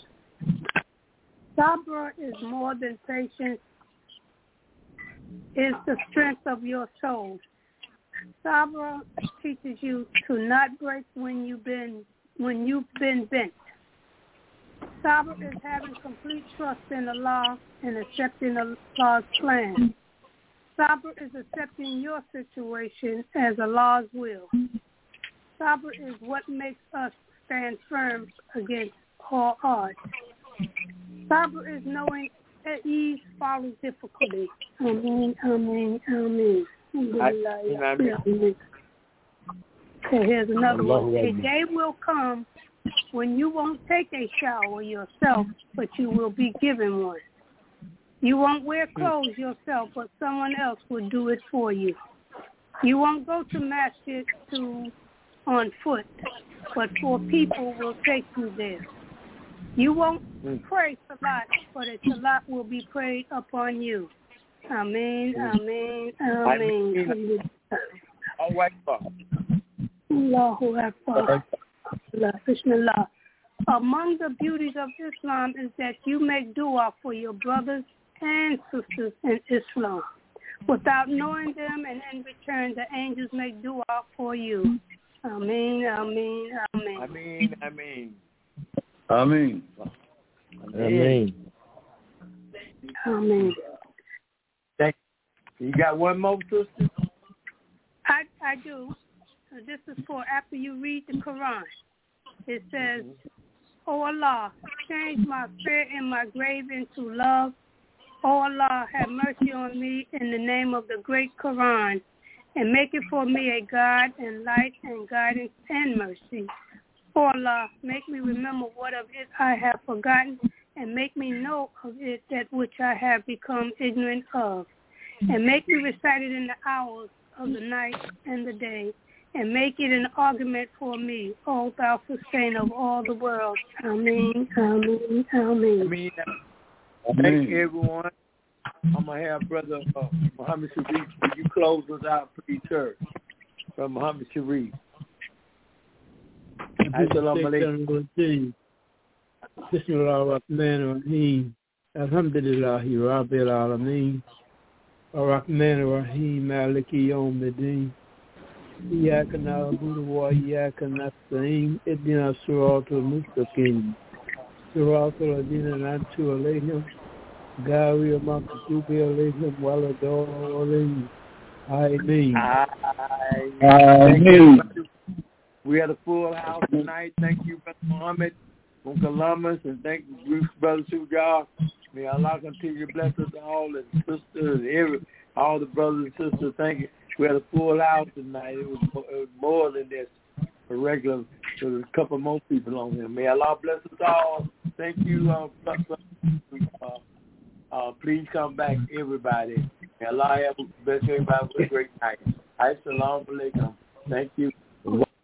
Sabr is more than patience. It's the strength of your soul. Sabr teaches you to not break when you've been when you've been bent. Sabr is having complete trust in Allah and accepting Allah's plan. Sabr is accepting your situation as Allah's will. Sabr is what makes us stand firm against all odds. Sabr is knowing that ease follows difficulty. Amen, amen, amen. Okay, here's another one. A day will come when you won't take a shower yourself, but you will be given one. You won't wear clothes yourself, but someone else will do it for you. You won't go to masjid to on foot, but four people will take you there. You won't pray salat, but a salat will be prayed upon you. Amen, amen, amen. Allahu Akbar. Allahu Akbar. Bismillah. Among the beauties of Islam is that you make dua for your brothers and sisters in Islam without knowing them, and in return the angels make dua for you. Amen, amen, amen. Amen, amen. Amen. Amen. Amen. Thank you. You got one more, sister? I I do. So this is for after you read the Quran. It says, "O Allah, change my fear in my grave into love. O Allah, have mercy on me in the name of the great Quran, and make it for me a guide and light and guidance and mercy. O Allah, make me remember what of it I have forgotten, and make me know of it that which I have become ignorant of. And make me recite it in the hours of the night and the day, and make it an argument for me, O thou sustainer of all the world. Amen, amen, amen. Amen. Thank you, everyone. I'm going to have Brother uh, Muhammad Sharif, will you close us out, please, sir, from Muhammad Sharif. Assalamu alaikum. Bismillahirrahmanirrahim. Alhamdulillahi Rabbil Alameen. Ar-Rahman Ar-Rahim. Maliki Yawm Al-Din. Yakana Budawa Yakana Same Edina Surato Mustakin Surato Adina Nantu Alehim Gary Makazubi Alehim Walador Alehim Amen. Amen. We had a full house tonight. Thank you, Brother Muhammad from Columbus, and thank you, Brother Sujar. May Allah continue to bless us all, and sisters, and every, all the brothers and sisters. Thank you. We had a full house tonight. It was, it was more than this. A regular, there was a couple more people on here. May Allah bless us all. Thank you. Uh, uh, uh, please come back, everybody. May Allah have bless everybody with a great night. Assalamu alaikum. Thank you.